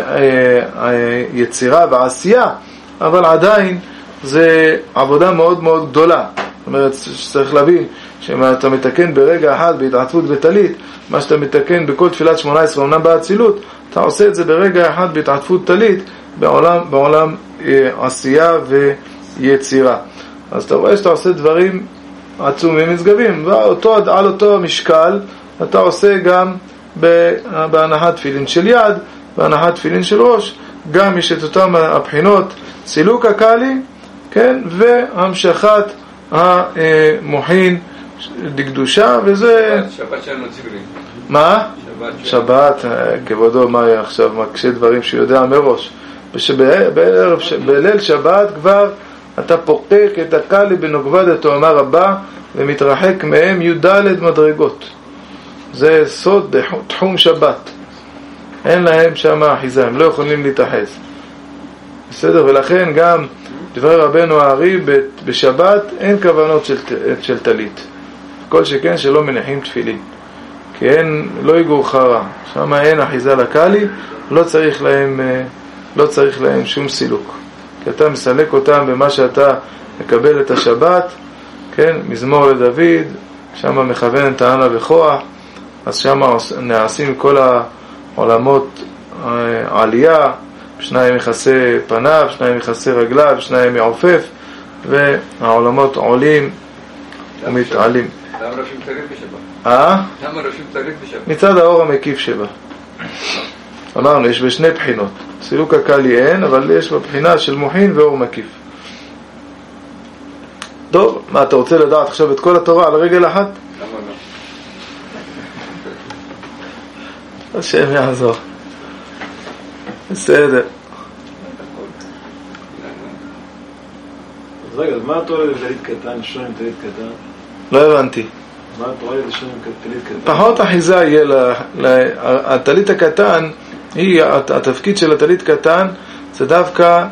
S1: יצירה ועשייה, אבל עדיין זה עבודה מאוד מאוד גדולה. זאת אומרת, צריך להבין שאם אתה מתקן ברגע אחד בהתעטפות בטלית, מה שאתה מתקן בכל תפילת שמונה עשרה אמנם באצילות, אתה עושה את זה ברגע אחד בהתעטפות טלית בעולם, בעולם עשייה ויצירה. אז אתה רואה שאתה עושה דברים עצומים נשגבים, ואותו, על אותו משקל אתה עושה גם בהנחת תפילין של יד, בהנחת תפילין של ראש, גם יש את אותם הבחינות, סילוק הקלי, כן, והמשכת המוחין לקדושה, וזה...
S5: שבת שלנו ציבורי.
S1: מה? שבת, כבודו, מה עכשיו מקשה דברים שיודע מראש. בערב, בליל שבת כבר אתה פוקק את הקלי בנוגבד התואמה רבה ומתרחק מהם י"ד מדרגות. זה סוד תחום שבת. אין להם שם אחיזה, הם לא יכולים להתאחז. בסדר, ולכן גם דברי רבנו הארי בשבת אין כוונות של, של תלית. כל שכן שלא מניחים תפילין. כי אין, לא יגור חרה. שם אין אחיזה לקלי, לא צריך להם, לא צריך להם שום סילוק. כי אתה מסלק אותם במה שאתה מקבל את השבת, כן, מזמור לדוד, שם מכוון את הענה וכוח, אז שם נעשים כל העולמות העלייה, שניים מכסה פניו, שניים מכסה רגליו, שניים מעופף, והעולמות עולים ומתעלים.
S5: למה רושם תלית בשבת?
S1: אה?
S5: למה רושם תלית בשבת?
S1: מצד האור המקיף שבה. אמרנו, יש בשני בחינות. סילוק הקלי אין, אבל יש בבחינה של מוחין ואור מקיף. טוב, מה, אתה רוצה לדעת עכשיו את כל התורה על רגל אחת?
S5: למה לא?
S1: השם יעזור. בסדר.
S6: אז רגע, אז מה התורה לטלית קטן, שון עם טלית קטן?
S1: לא הבנתי.
S6: מה התורה לשון עם טלית קטן?
S1: פחות אחיזה יהיה לטלית הקטן, היא, התפקיד של הטלית קטן זה דווקא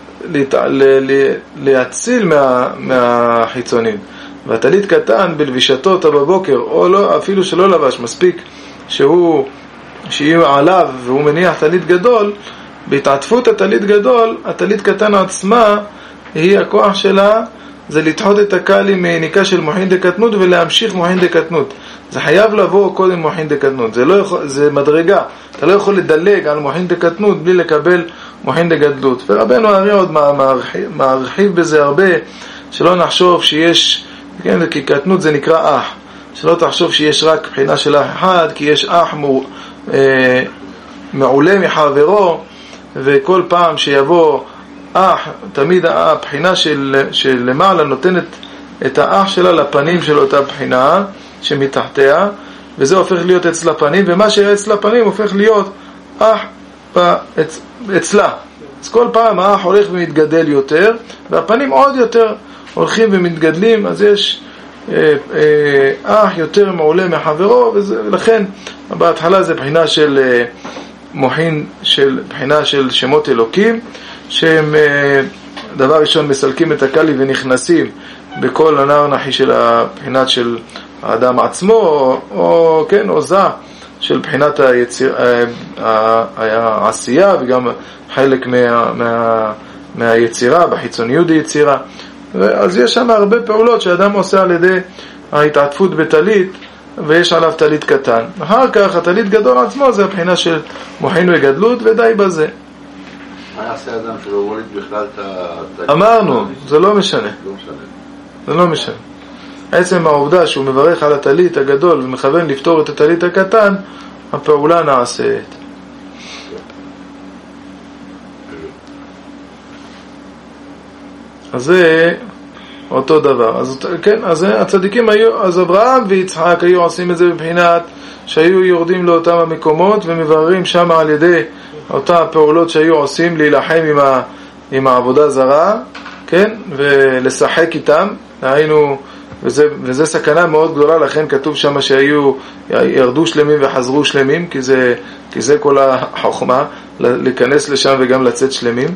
S1: להציל מה, מהחיצונים. והטלית קטן בלבישתו אותה בבוקר, או לא, אפילו שלא לבש, מספיק שהוא, שיהיה עליו והוא מניח טלית גדול, בהתעטפות הטלית גדול, הטלית קטן עצמה, היא הכוח שלה, זה לדחות את הקלי מניקה של מוחין דקטנות ולהמשיך מוחין דקטנות. זה חייב לבוא קודם מוחין דקטנות, זה, לא יכול, זה מדרגה, אתה לא יכול לדלג על מוחין דקטנות בלי לקבל מוחין דגדלות. ורבנו הארי עוד מרחיב, מרחיב בזה הרבה, שלא נחשוב שיש, כן, כי קטנות זה נקרא אח, שלא תחשוב שיש רק בחינה של אח אחד, כי יש אח מור, אה, מעולה מחברו, וכל פעם שיבוא אח, תמיד הבחינה של, של למעלה נותנת את האח שלה לפנים של אותה בחינה שמתחתיה, וזה הופך להיות אצל הפנים, ומה שהיה אצל הפנים הופך להיות אח אצ, אצלה. אז כל פעם האח הולך ומתגדל יותר, והפנים עוד יותר הולכים ומתגדלים, אז יש אה, אה, אח יותר מעולה מחברו, וזה, ולכן בהתחלה זה בחינה של אה, מוחין, של בחינה של שמות אלוקים, שהם דבר ראשון מסלקים את הקלי ונכנסים בכל הנער נחי של הבחינת של האדם עצמו, או, או כן, עוזה של בחינת היציר, העשייה, וגם חלק מה, מה, מהיצירה, בחיצוניות היצירה. אז יש שם הרבה פעולות שאדם עושה על ידי ההתעטפות בטלית, ויש עליו טלית קטן. אחר כך הטלית גדול עצמו זה הבחינה של מוחין וגדלות, ודי בזה.
S3: מה יעשה אדם שלא מוליד בכלל את ה...
S1: אמרנו, זה לא משנה.
S3: לא משנה.
S1: זה לא משנה. עצם העובדה שהוא מברך על הטלית הגדול ומכוון לפתור את הטלית הקטן, הפעולה נעשית. אז זה אותו דבר. אז כן, אז הצדיקים היו, אז אברהם ויצחק היו עושים את זה מבחינת שהיו יורדים לאותם המקומות ומבררים שם על ידי אותה הפעולות שהיו עושים להילחם עם, ה, עם העבודה זרה, כן, ולשחק איתם, היינו, וזה, וזה סכנה מאוד גדולה, לכן כתוב שם שהיו, ירדו שלמים וחזרו שלמים, כי זה, כי זה כל החוכמה, להיכנס לשם וגם לצאת שלמים,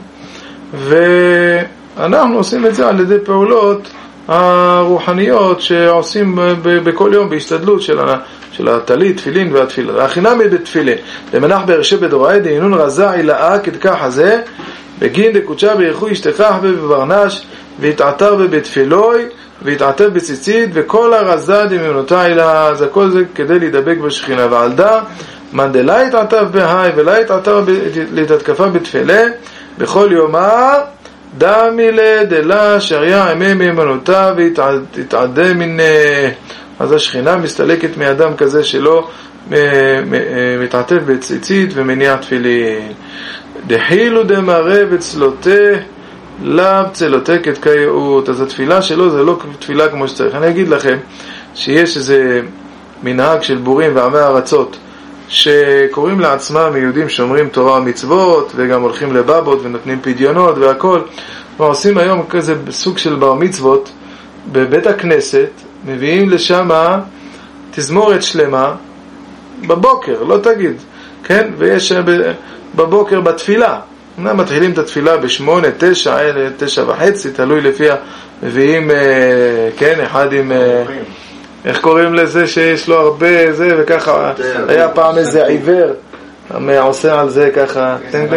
S1: ואנחנו עושים את זה על ידי פעולות הרוחניות שעושים בכל יום בהשתדלות של ה... של הטלית, תפילין והתפילה. החינמי בתפילין. למנח ברשי בדוראי דהינון רזה עילאה כדקח הזה, בגין דקודשה בירכו ישתכח בברנש, והתעתר בתפילוי, והתעתר בציצית, וכל הרזה דמיונותה עילאה. אז הכל זה כדי להידבק בשכינה. ועל דה, מנדלה התעתר בהי, ולא התעתר להתתקפה בתפילה, בכל יומה, דמי לדלה שריה ימי מימנותיו והתעדה מן... אז השכינה מסתלקת מאדם כזה שלא מתעטף בציצית ומניע תפילין. דחילו דמראה וצלותה לאו צלותה כתקייעות. אז התפילה שלו זה לא תפילה כמו שצריך. אני אגיד לכם שיש איזה מנהג של בורים ועמי ארצות שקוראים לעצמם יהודים שומרים תורה ומצוות וגם הולכים לבבות ונותנים פדיונות והכל, ועושים היום כזה סוג של בר מצוות בבית הכנסת, מביאים לשם תזמורת שלמה בבוקר, לא תגיד, כן? ויש בבוקר בתפילה, מתחילים את התפילה בשמונה, תשע, תשע וחצי, תלוי לפי, מביאים, כן, אחד עם... איך קוראים לזה שיש לו הרבה זה וככה, היה פעם איזה עיוור עושה על זה ככה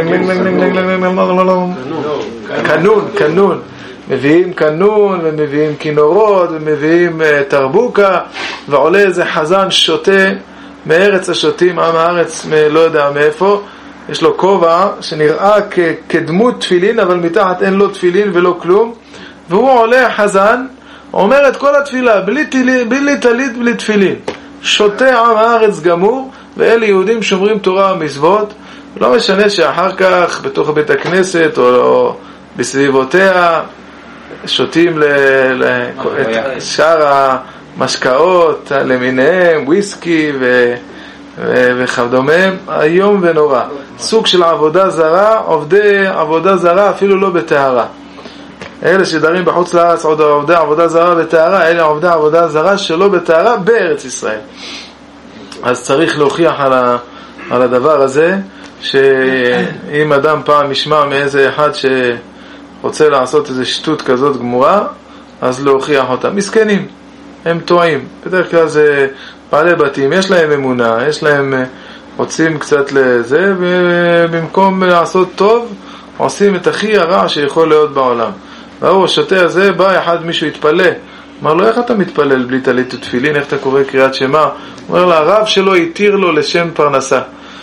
S1: קנון, קנון, מביאים קנון ומביאים כינורות ומביאים תרבוקה, ועולה איזה חזן שוטה מארץ השוטים, עם הארץ לא יודע מאיפה, יש לו כובע שנראה כדמות תפילין אבל מתחת אין לו תפילין ולא כלום, והוא עולה חזן אומר את כל התפילה, בלי טלית, בלי טלית, בלי תפילין. שותה עם הארץ גמור, ואלה יהודים שומרים תורה ומצוות. לא משנה שאחר כך, בתוך בית הכנסת, או, או בסביבותיה, שותים ל, ל, את שאר המשקאות למיניהם, וויסקי ו, ו, וכדומה, היום ונורא. סוג של עבודה זרה, עובדי עבודה זרה, אפילו לא בטהרה. אלה שדרים בחוץ לארץ עוד עובדי עבודה זרה בטהרה, אלה עובדי עבודה זרה שלא בטהרה בארץ ישראל. אז צריך להוכיח על, ה, על הדבר הזה, שאם אדם פעם ישמע מאיזה אחד שרוצה לעשות איזה שטות כזאת גמורה, אז להוכיח אותה. מסכנים, הם טועים. בדרך כלל זה בעלי בתים, יש להם אמונה, יש להם, רוצים קצת לזה, ובמקום לעשות טוב, עושים את הכי הרע שיכול להיות בעולם. והוא, השוטה הזה, בא אחד מישהו התפלא, אמר לו, איך אתה מתפלל בלי טלית ותפילין, איך אתה קורא קריאת שמע? אומר לה, הרב שלו התיר לו לשם פרנסה.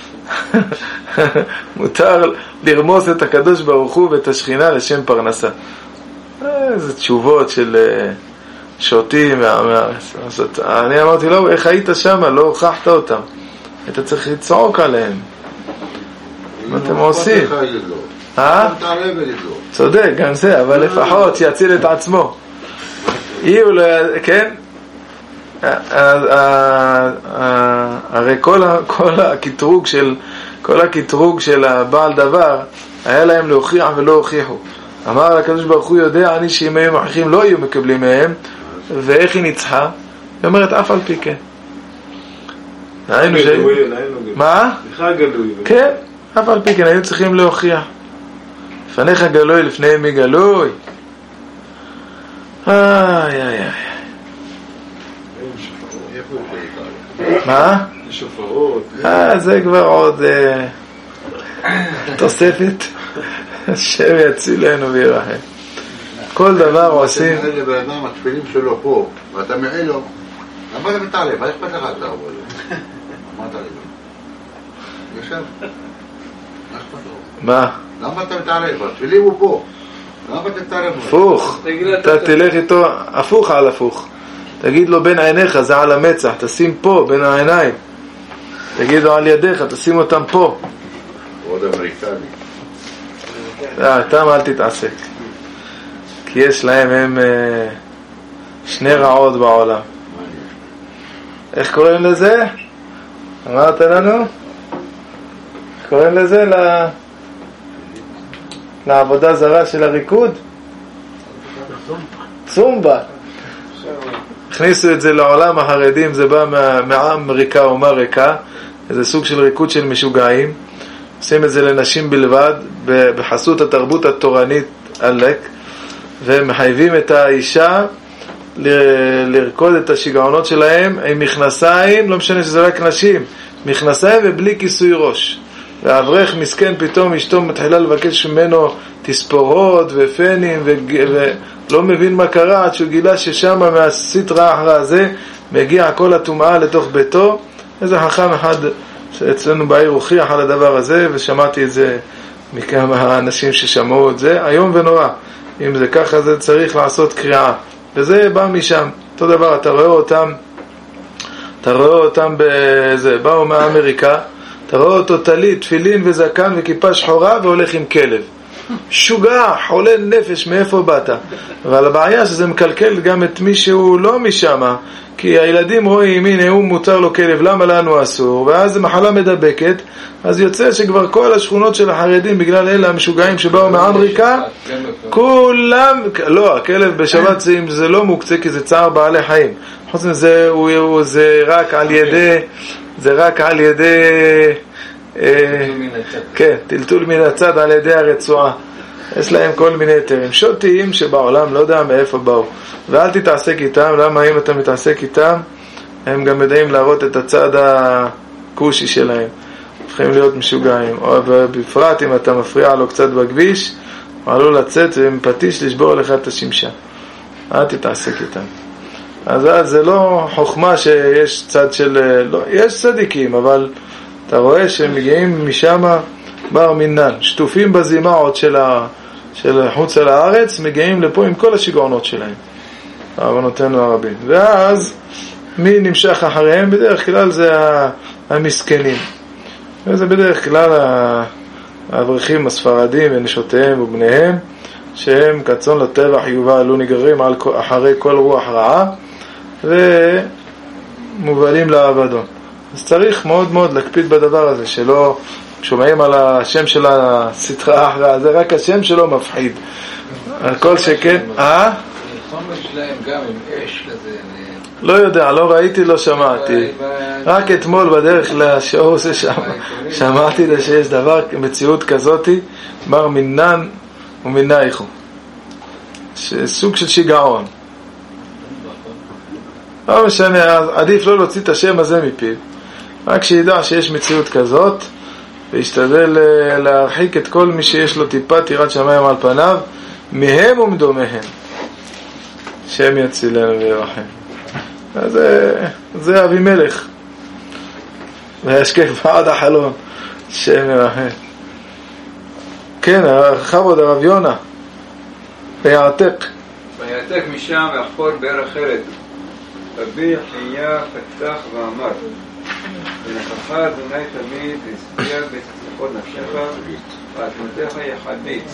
S1: מותר לרמוס את הקדוש ברוך הוא ואת השכינה לשם פרנסה. איזה תשובות של שוטים. אני אמרתי לו, איך היית שם? לא הוכחת אותם. אתה צריך לצעוק עליהם. מה אתם עושים? אה? צודק, גם זה, אבל לפחות שיציל את עצמו. יהיו, כן? הרי כל הקטרוג של כל הקטרוג של הבעל דבר היה להם להוכיח ולא הוכיחו. אמר הקדוש ברוך הוא יודע אני שאם היו מוכיחים לא היו מקבלים מהם. ואיך היא ניצחה? היא אומרת אף על פי כן. מה? כן, אף על פי כן היו צריכים להוכיח. לפניך גלוי לפניהם מי גלוי. איי איי איי. מה?
S6: שופרות.
S1: אה, זה כבר עוד תוספת. השם יצילנו וירחם. כל דבר עושים.
S3: אלה באדם התפילים שלו פה, ואתה מעיל לו, למה אתה מתערב? מה אכפת לך אתה? מה אתה מתערב? יושב.
S1: מה?
S3: למה אתה מתערב? התפילים הוא פה. למה אתה מתערב?
S1: הפוך. אתה תלך איתו הפוך על הפוך. תגיד לו בין עיניך, זה על המצח, תשים פה בין העיניים. תגיד לו על ידיך, תשים אותם פה.
S3: עוד אמריקני.
S1: אתם אל תתעסק. כי יש להם הם שני רעות בעולם. איך קוראים לזה? אמרת לנו? קוראים לזה לעבודה זרה של הריקוד? צומבה. הכניסו את זה לעולם החרדים, זה בא מאמריקה או אמריקה, איזה סוג של ריקוד של משוגעים. עושים את זה לנשים בלבד, בחסות התרבות התורנית עלק, ומחייבים את האישה לרקוד את השיגעונות שלהם עם מכנסיים, לא משנה שזה רק נשים, מכנסיים ובלי כיסוי ראש. והאברך מסכן פתאום אשתו מתחילה לבקש ממנו תספורות ופנים ולא מבין מה קרה, עד שהוא גילה ששם מהסטרה אחרה הזה מגיע כל הטומאה לתוך ביתו. איזה חכם אחד שאצלנו בעיר הוכיח על הדבר הזה, ושמעתי את זה מכמה אנשים ששמעו את זה, היום ונורא. אם זה ככה, זה צריך לעשות קריאה. וזה בא משם. אותו דבר, אתה רואה אותם, אתה רואה אותם בזה, באו מאמריקה, אתה רואה אותו טלית, תפילין וזקן וכיפה שחורה והולך עם כלב. שוגע, חולה נפש, מאיפה באת? אבל הבעיה שזה מקלקל גם את מי שהוא לא משמה, כי הילדים רואים, הנה הוא מותר לו כלב, למה לנו אסור? ואז זה מחלה מדבקת, אז יוצא שכבר כל השכונות של החרדים, בגלל אלה המשוגעים שבאו מאמריקה, כולם, לא, הכלב בשבת זה, זה לא מוקצה, כי זה צער בעלי חיים. חוץ מזה, הוא, הוא, זה רק על ידי, זה רק על ידי, אה, כן, טלטול מן הצד על ידי הרצועה. יש להם כל מיני היתרים שוטיים שבעולם לא יודע מאיפה באו, ואל תתעסק איתם. למה? אם אתה מתעסק איתם, הם גם יודעים להראות את הצד הקושי שלהם, צריכים להיות משוגעים. או בפרט אם אתה מפריע לו קצת בכביש, הוא עלול לצאת ועם פטיש לשבור לך את השמשה. אל תתעסק איתם. אז, אז זה לא חוכמה שיש צד של, לא, יש צדיקים, אבל אתה רואה שהם מגיעים משם בר מינן, שטופים בזימאות של, ה, של חוץ על הארץ, מגיעים לפה עם כל השיגעונות שלהם, עוונותינו הרבים. ואז מי נמשך אחריהם? בדרך כלל זה המסכנים, וזה בדרך כלל האברכים הספרדים ונשותיהם ובניהם, שהם כצאן לטבח יובלו, נגררים אחרי כל רוח רעה ומובלים לאבדון. אז צריך מאוד מאוד להקפיד בדבר הזה, שלא שומעים על השם של הסטרה אחרה, זה רק השם שלו מפחיד. על כל שכן, אה?
S5: חומר שלהם גם עם אש כזה.
S1: לא יודע, לא ראיתי, לא שמעתי. רק אתמול בדרך לשיעור זה שמעתי שיש דבר, מציאות כזאת, מר מינן ומנייכו. סוג של שיגעון. לא משנה, עדיף לא להוציא את השם הזה מפיו. רק שידע שיש מציאות כזאת, וישתדל להרחיק את כל מי שיש לו טיפה תירת שמיים על פניו, מהם ומדומיהם. שם יצילנו וירחם. אז זה, זה אבימלך. וישקף בעד החלון. שם ירחם. כן, חבוד הרב יונה. ויעתק.
S5: ויעתק משם ואחפור באר אחרת. רבי חייה פתח ואמר, ונכחה אדוני תמיד והספיע בצלחות נפשך ועצמתך יחדיץ.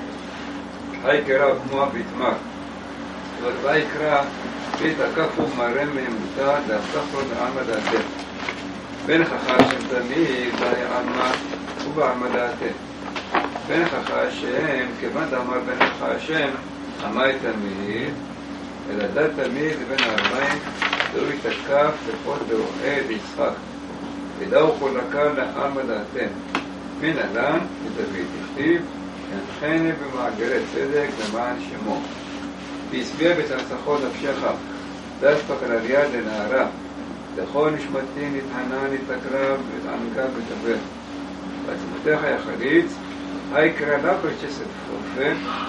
S5: היי קרא כמו הביתמר. והי קרא בית הקפו מרם מהמותה דאפתח לו מעלמא דעתך. ונכחה השם תמיד והי עלמא ובעלמא דעתך. ונכחה השם, כיוון דאמר ונכחה השם, עמי תמיד, אלא דת תמיד לבין הארבעים, דאו יתקף לפות באוהד יצחק. ודאו חולקה לעלמא דעתך. מן אלן ודוד הכתיב, ינחני במאגרי צדק למען שמו. והסביע בצלצחות נפשך, דספק על יד לנערה, לכל נשמתי נתענה נתקרב ותענגה ותבר. ועצמתך יחליץ, היי קרא לה פרשסת צופה,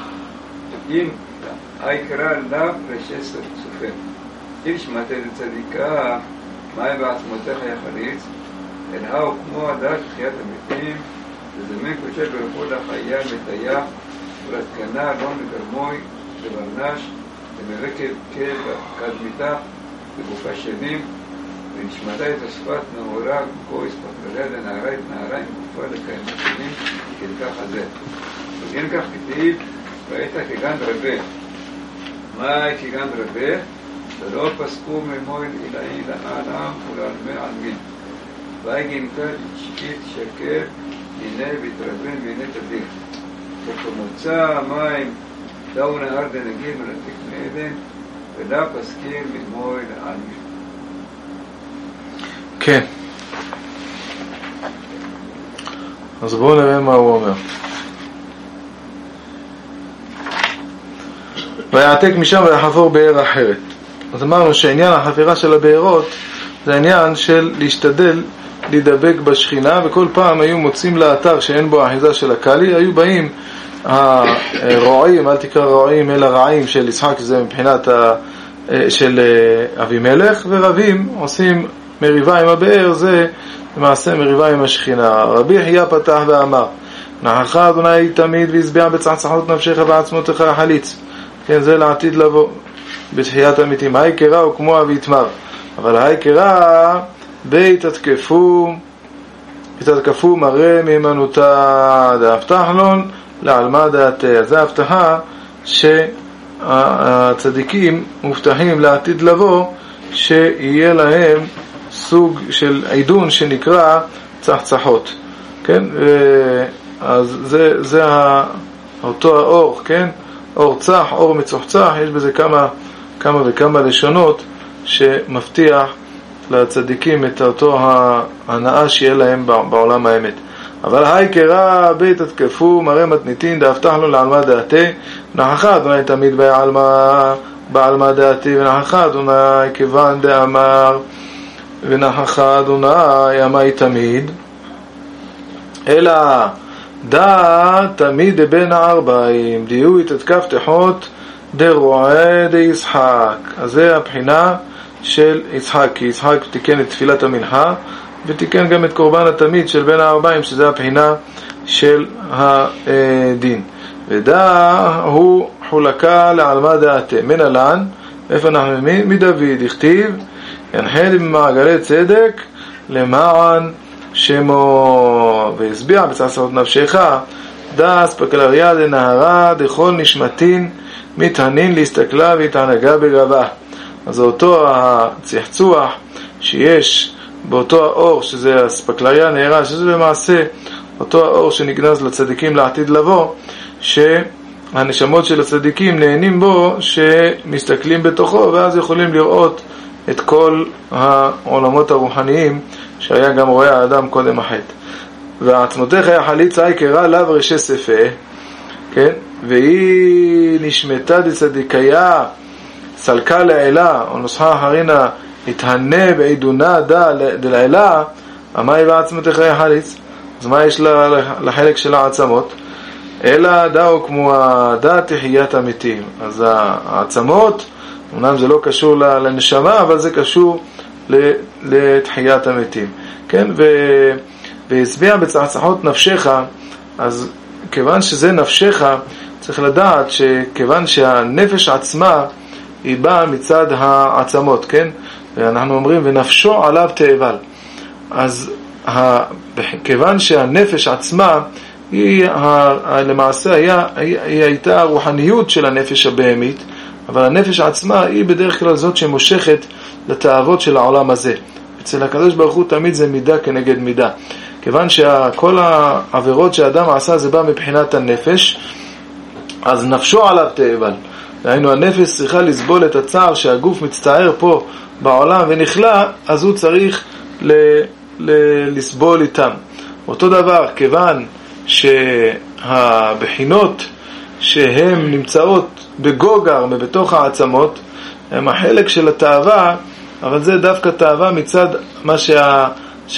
S5: אם היי קרא לה פרשסת צופה. אם שמעת לצדיקה, מהי בעצמתך יחליץ, אל האו כמו הדת תחיית המתים, וזמן קודשי ברחו לחיה מטייח, ולתקנה לא מגרמוי, לברנש, למרקב כדמיתה, בגופה שנים, ונשמתה את השפת נאורה, כה הספקללה לנערה את נערה עם גופה לקיימת שנים, כדכך הזה. וכן כך כתיב, ראית כגן רבה. מה כגן רבה? שלא פסקו ממועל אלאי לעלם ולעלמי עלמין. והגינתה שקית שקר, הנה והתרבן והנה תדיר. וכמוצא המים, דאו נהר דנגים ולתיק מעדן, ולה פסקים ממועל לעלמין.
S1: כן. אז בואו נראה מה הוא אומר. ויעתק משם ויחפור באר אחרת. אז אמרנו שעניין החפירה של הבארות זה העניין של להשתדל להידבק בשכינה, וכל פעם היו מוצאים לאתר שאין בו האחיזה של הקלי, היו באים הרועיים, אל תקרא רועיים אלא רעים של יצחק, שזה מבחינת ה, של אבימלך, ורבים עושים מריבה עם הבאר, זה למעשה מריבה עם השכינה. רבי חייה פתח ואמר, נחך אדוני תמיד והשביע בצחצחות נפשך בעצמותיך החליץ. כן, זה לעתיד לבוא בתחיית המתים. העיקרה הוא כמו אביתמר, אבל העיקרה בית התקפו התתקפו מראה מהימנותה דאבטח לון לעלמא דעתה. זה ההבטחה שהצדיקים מובטחים לעתיד לבוא שיהיה להם סוג של עידון שנקרא צחצחות, כן? אז זה זה אותו האור, כן? אור צח, אור מצוחצח, יש בזה כמה כמה וכמה לשונות שמבטיח לצדיקים את אותו ההנאה שיהיה להם בעולם האמת. אבל העיקרה בית התקפו מראה מתניתין דאבטח לו לעלמא דעתה. נחך אדוני תמיד בעלמא בעלמא דעתה, ונחך אדוני כיוון דאמר ונחך אדוני עמי תמיד, אלא דא תמיד בין הארבעים דיהו יתתקף תחות דרועה דישחק. אז זה הבחינה של יצחק, כי יצחק תיקן את תפילת המנחה ותיקן גם את קורבן התמיד של בין הארבעים, שזה הבחינה של הדין. ודא הוא חולקה לעלמא דעתה. מנהלן, איפה אנחנו מדוד הכתיב ינחד במעגלי צדק למען שמו, והסביע בצחצחות נפשך דא אספקלריה דנהרה דכל נשמתין מתהנין להסתכלה והתענגה בגבה. אז אותו הצחצוח שיש באותו האור, שזה אספקלריה נהרה, שזה למעשה אותו האור שנגנז לצדיקים לעתיד לבוא, שהנשמות של הצדיקים נהנים בו, שמסתכלים בתוכו, ואז יכולים לראות את כל העולמות הרוחניים שהיה גם רואה האדם קודם החטא. ועצמותיך החליץ העיקרה לאו ראשי ספה, כן? והיא נשמתה דצדיקיה סלקה לעילה, או נוסחה אחרינה התהנה בעידונה דה דלעילה. המאי בעצמותיך החליץ, אז מה יש לחלק של העצמות? אלא דאו כמו הדה תחיית המתים. אז העצמות, אמנם זה לא קשור לנשמה, אבל זה קשור לתחיית המתים, כן? ו... והסביע בצחצחות נפשך, אז כיוון שזה נפשך, צריך לדעת שכיוון שהנפש עצמה היא באה מצד העצמות, כן? ואנחנו אומרים ונפשו עליו תאבל. אז ה... כיוון שהנפש עצמה היא ה... למעשה היה... היא... היא הייתה הרוחניות של הנפש הבהמית, אבל הנפש עצמה היא בדרך כלל זאת שמושכת לתאוות של העולם הזה. אצל הקדוש ברוך הוא תמיד זה מידה כנגד מידה. כיוון שכל העבירות שהאדם עשה זה בא מבחינת הנפש, אז נפשו עליו תאבל. דהיינו, הנפש צריכה לסבול את הצער שהגוף מצטער פה בעולם ונכלה, אז הוא צריך ל, ל, לסבול איתם. אותו דבר, כיוון שהבחינות שהן נמצאות בגוגר מבתוך העצמות, הם החלק של התאווה, אבל זה דווקא תאווה מצד מה שה...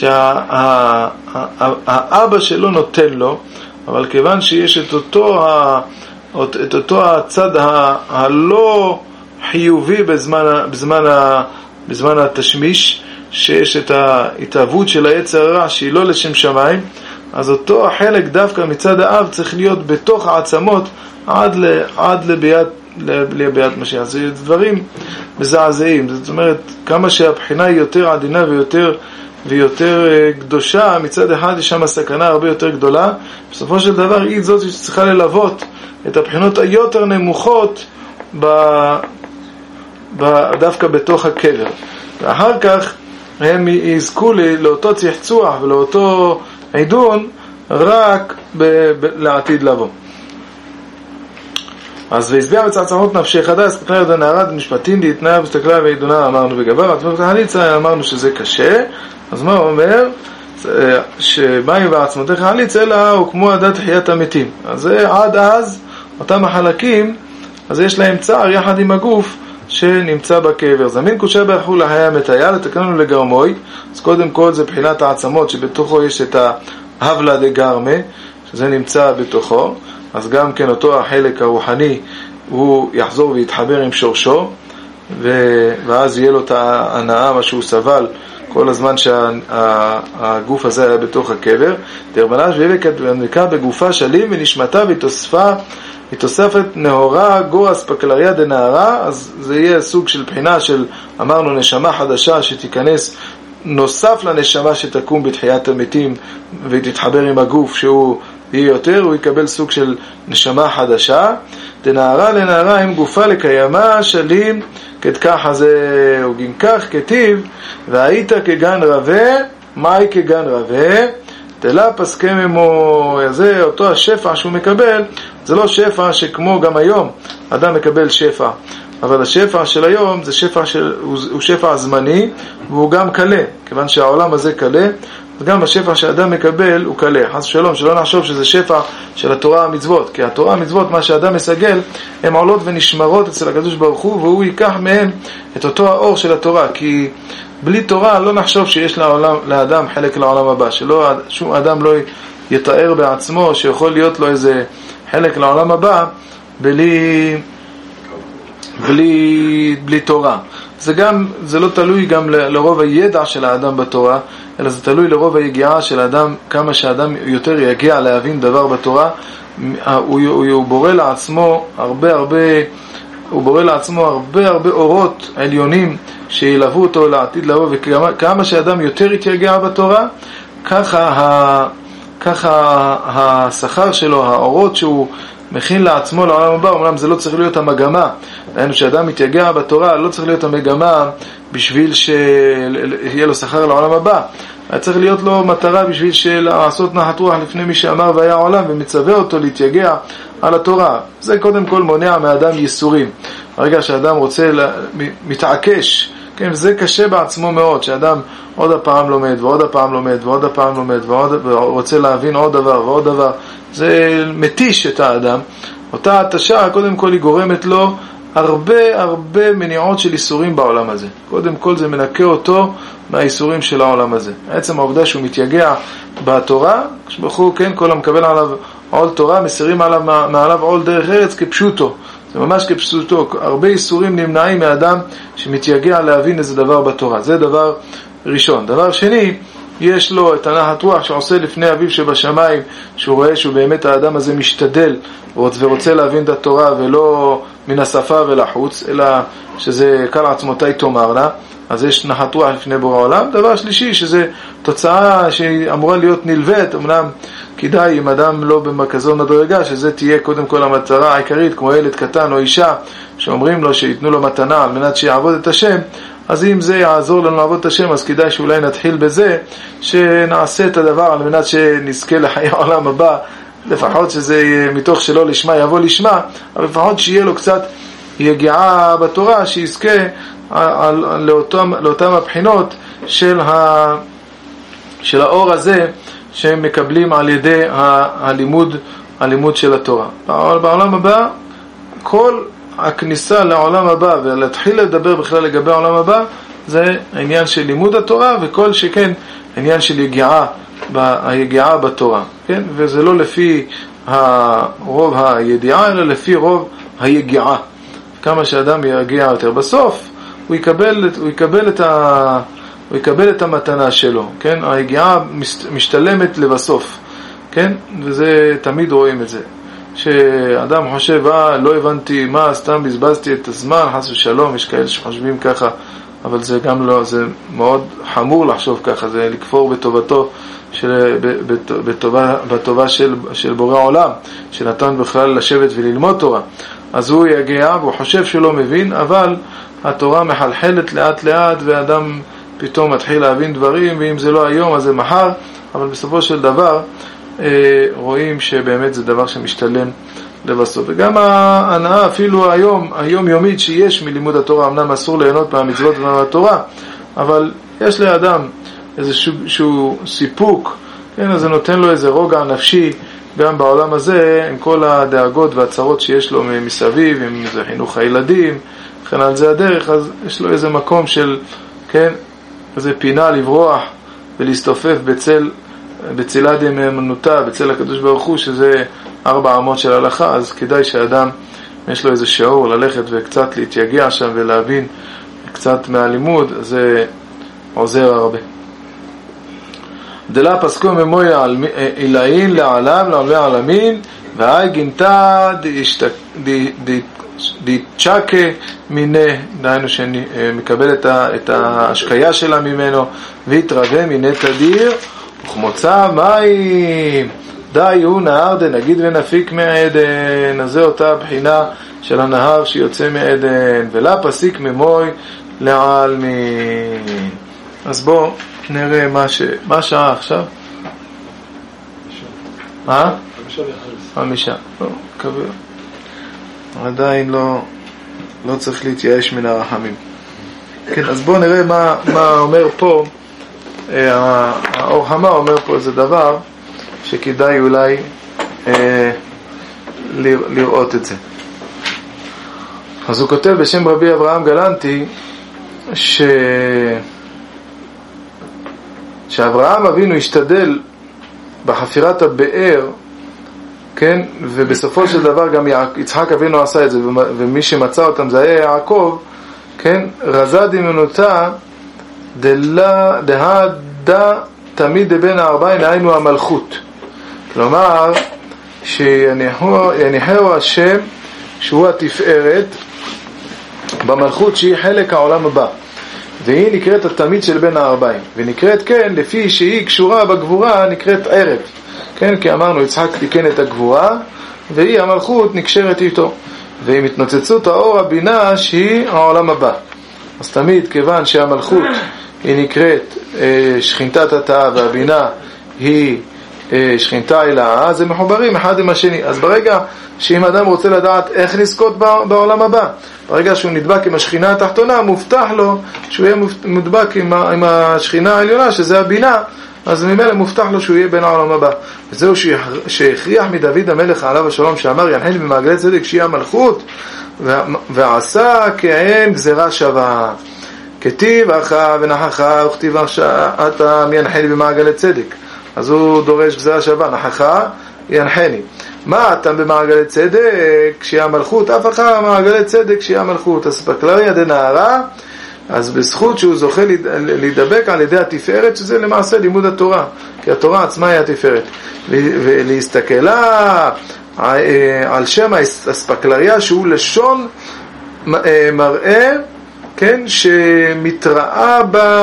S1: שהאבא שלו נותן לו, אבל כיוון שיש את אותו, את אותו הצד הלא חיובי בזמן, בזמן, בזמן התשמיש, שיש את ההתאהבות של היצר הרע שהיא לא לשם שמיים, אז אותו החלק דווקא מצד האב צריך להיות בתוך העצמות עד, ל, עד לביאת, לביאת משיח. זה דברים מזעזעים. זאת אומרת, כמה שהבחינה היא יותר עדינה ויותר ויותר קדושה, מצד אחד יש שם סכנה הרבה יותר גדולה. בסופו של דבר היא זאת שצריכה ללוות את הבחינות היותר נמוכות ב, ב, דווקא בתוך הקבר, ואחר כך הם יזכו לאותו צחצוח ולאותו עידון רק ב, ב, לעתיד לבוא. אז והסביע בצחצחות נפשך דא אספקלריה דנהרה דמשפטין דהתנאה והסתכלה ועידונה, אמרנו בגבה. ועצמותיך החליצה, אמרנו שזה קשה. אז מה הוא אומר? שמים ועצמותיך החליצה אלא הוא כמו הדת תחיית המתים. אז עד אז אותם החלקים, אז יש להם צער יחד עם הגוף שנמצא בקבר. זמין קושה באחו לחיה מטיה לתקננו לגרמוי. אז קודם כל זה בחינת העצמות שבתוכו יש את ההבלה דגרמה, שזה נמצא בתוכו. אז גם כן אותו החלק הרוחני הוא יחזור ויתחבר עם שורשו, ו... ואז יהיה לו את ההנאה מה שהוא סבל כל הזמן שהגוף הזה היה בתוך הקבר. תרבנש ויקה בגופה שלים ונשמתה ותוספה ותוספת נהורה גורס פקלריה דנהרה. אז זה יהיה סוג של בחינה של, אמרנו, נשמה חדשה שתיכנס נוסף לנשמה שתקום בתחיית המתים ותתחבר עם הגוף שהוא יהיה יותר, הוא יקבל סוג של נשמה חדשה. דנהרה לנהרה עם גופה לקיימה שלים כתכך הזה וגנכך כתיב והיית כגן רווה. מהי כגן רווה? תלה פסקם עמו. זה אותו השפע שהוא מקבל, זה לא שפע שכמו גם היום אדם מקבל שפע, אבל השפע של היום זה שפע של, הוא, הוא שפע זמני והוא גם קלה, כיוון שהעולם הזה קלה, וגם השפע שאדם מקבל הוא קלה. חס ושלום שלא נחשוב שזה שפע של התורה המצוות, כי התורה המצוות, מה שאדם מסגל, הן עולות ונשמרות אצל הקדוש ברוך הוא, והוא ייקח מהם את אותו האור של התורה. כי בלי תורה לא נחשוב שיש לעולם, לאדם חלק לעולם הבא, שלא שום אדם לא יתאר בעצמו שיכול להיות לו איזה חלק לעולם הבא בלי בלי בלי תורה. זה גם, זה לא תלוי גם לרוב הידע של האדם בתורה, אלא זה תלוי לרוב היגיעה של האדם. כמה שהאדם יותר יגיע להבין דבר בתורה, הוא, הוא, הוא בורא לעצמו הרבה הרבה הוא בורא לעצמו הרבה הרבה אורות עליונים שילוו אותו לעתיד לבוא. וכמה שהאדם יותר יתייגע בתורה, ככה ה, ככה השכר שלו, האורות שהוא מכין לעצמו לעולם הבא. אומנם זה לא צריך להיות המגמה, דהיינו שאדם מתייגע בתורה לא צריך להיות המגמה בשביל שיהיה לו שכר לעולם הבא, היה צריך להיות לו מטרה בשביל לעשות נחת רוח לפני מי שאמר והיה העולם, ומצווה אותו להתייגע על התורה. זה קודם כל מונע מאדם ייסורים. הרגע שאדם רוצה מתעקש, כן, זה קשה בעצמו מאוד, שאדם עוד הפעם לומד ועוד הפעם לומד ועוד הפעם לומד ועוד, ורוצה להבין עוד דבר ועוד דבר, זה מתיש את האדם. אותה התשה קודם כל היא גורמת לו הרבה הרבה מניעות של איסורים בעולם הזה. קודם כל זה מנקה אותו מהאיסורים של העולם הזה. עצם העובדה שהוא מתייגע בתורה, כשבחור, כן, כל המקבל עליו עול תורה, מסירים עליו, מעליו עול דרך ארץ כפשוטו. זה ממש כפשוטו. הרבה איסורים נמנעים מאדם שמתייגע להבין איזה דבר בתורה. זה דבר ראשון. דבר שני, יש לו את הנחת רוח שעושה לפני אביו שבשמיים, שהוא רואה שהוא באמת האדם הזה משתדל ורוצה להבין את התורה ולא מן השפה ולחוץ, אלא שזה קל עצמותי תאמרנה. אז יש נחת רוח לפני בורא העולם. דבר שלישי, שזה תוצאה שהיא אמורה להיות נלווית, אמנם כדאי אם אדם לא במרכזו מדרגה, שזה תהיה קודם כל המטרה העיקרית, כמו ילד קטן או אישה שאומרים לו שיתנו לו מתנה על מנת שיעבוד את השם. אז אם זה יעזור לנו לעבוד את השם, אז כדאי שאולי נתחיל בזה שנעשה את הדבר על מנת שנזכה לחיי העולם הבא, לפחות שזה מתוך שלא לשמה יבוא לשמה, אבל לפחות שיהיה לו קצת יגיעה בתורה, שיזכה על, על, לאותם, לאותם הבחינות של, ה, של האור הזה שהם מקבלים על ידי הלימוד, הלימוד של התורה. בעולם הבא, כל הכניסה לעולם הבא ולהתחיל לדבר בכלל לגבי העולם הבא, זה העניין של לימוד התורה, וכל שכן העניין של יגיעה, היגיעה בתורה, כן? וזה לא לפי רוב הידיעה, אלא לפי רוב היגיעה. כמה שאדם יגיע יותר, בסוף הוא יקבל, הוא יקבל את ה, הוא יקבל את המתנה שלו, כן? היגיעה משתלמת לבסוף, כן? וזה תמיד רואים את זה. שאדם חושב, אה, לא הבנתי מה, סתם בזבזתי את הזמן, חס ושלום, יש כאלה שחושבים ככה, אבל זה גם לא, זה מאוד חמור לחשוב ככה, זה לכפור בטובתו, של, בטובה, בטובה של, של בורא עולם, שנתן בכלל לשבת וללמוד תורה. אז הוא יגיע והוא חושב שלא מבין, אבל התורה מחלחלת לאט לאט, ואדם פתאום מתחיל להבין דברים, ואם זה לא היום אז זה מחר, אבל בסופו של דבר רואים שבאמת זה דבר שמשתלם לבסוף. וגם ההנאה אפילו היום, היום יומית שיש מלימוד התורה, אמנם אסור ליהנות מהמצוות ומהתורה, אבל יש לאדם איזשהו סיפוק, כן, אז זה נותן לו איזה רוגע נפשי גם בעולם הזה, עם כל הדאגות והצרות שיש לו מסביב, עם איזה חינוך הילדים, וכן על זה הדרך, אז יש לו איזה מקום של, כן, איזה פינה לברוח ולהסתופף בצל בצילת אמונתה, בצל הקדוש ברוך הוא, שזה ארבע אמות של הלכה. אז כדאי שאדם יש לו איזה שיעור ללכת וקצת להתייגע שם ולהבין קצת מהלימוד. זה עוזר הרבה. דלה פסקו ממוי עילאין לעלם לעולמי העלמין והי גינתה דיצ'קה מיני, דהיינו שמקבל את ההשקיה שלה ממנו והתרווה מיני תדיר וכמוצא מים די הוא נהר דנגיד ונפיק מעדן. אז זה אותה בחינה של הנהר שיוצא מעדן ולה פסיק ממוי לעלמין. אז בואו נראה מה ש... מה השעה עכשיו? מה? חמישה. לא, קבל. עדיין לא, לא צריך להתייאש מן הרחמים. כן, אז בואו נראה מה, מה אומר פה. האור חמה אומר פה איזה דבר שכדאי אולי אה, לראות את זה. אז הוא כותב בשם רבי אברהם גלנטי ש... שאברהם אבינו השתדל בחפירת הבאר, כן, ובסופו של דבר גם יצחק אבינו עשה את זה, ומי שמצא אותם זה היה יעקב, כן, רזה דמנותה דלה דהדה תמיד בין הארבעים, היינו המלכות. כלומר שיניחהו השם שהוא התפארת במלכות שהיא חלק העולם הבא, והיא נקראת התמיד של בין הארבעים, ונקראת כן לפי שהיא קשורה בגבורה נקראת ערב, כן, כי אמרנו יצחק תיקן את הגבורה והיא המלכות נקשרת איתו, והיא מתנוצצות האור הבינה שהיא העולם הבא. אז תמיד כיוון שהמלכות היא נקראת אה, שכינתת התאה והבינה היא אה, שכינתה אלאה, אז הם מחוברים אחד עם השני. אז ברגע שאם אדם רוצה לדעת איך לזכות בעולם הבא, ברגע שהוא נדבק עם השכינה התחתונה, מובטח לו שהוא יהיה מודבק עם, עם השכינה העליונה שזה הבינה, אז ממילא מובטח לו שהוא יהיה בין העולם הבא. וזהו שהכריח מדוד המלך עליו השלום שאמר ינחני במעגלי צדק שהיא המלכות, ועשה כעין גזירה שווה כתיב אחא ונחכה וכתיב אתה ינחני במעגלי צדק. אז הוא דורש גזירה שווה, נחכה ינחני. מה אתה במעגלי צדק שהיא המלכות, אף אחד במעגלי צדק שהיא המלכות. אז בקלריה דנערה, אז בזכות שהוא זוכה להידבק על ידי התפארת, שזה למעשה לימוד התורה, כי התורה עצמה היא התפארת, ולהסתכל על שם הספקלריה שהוא לשון מראה, כן, שמתראה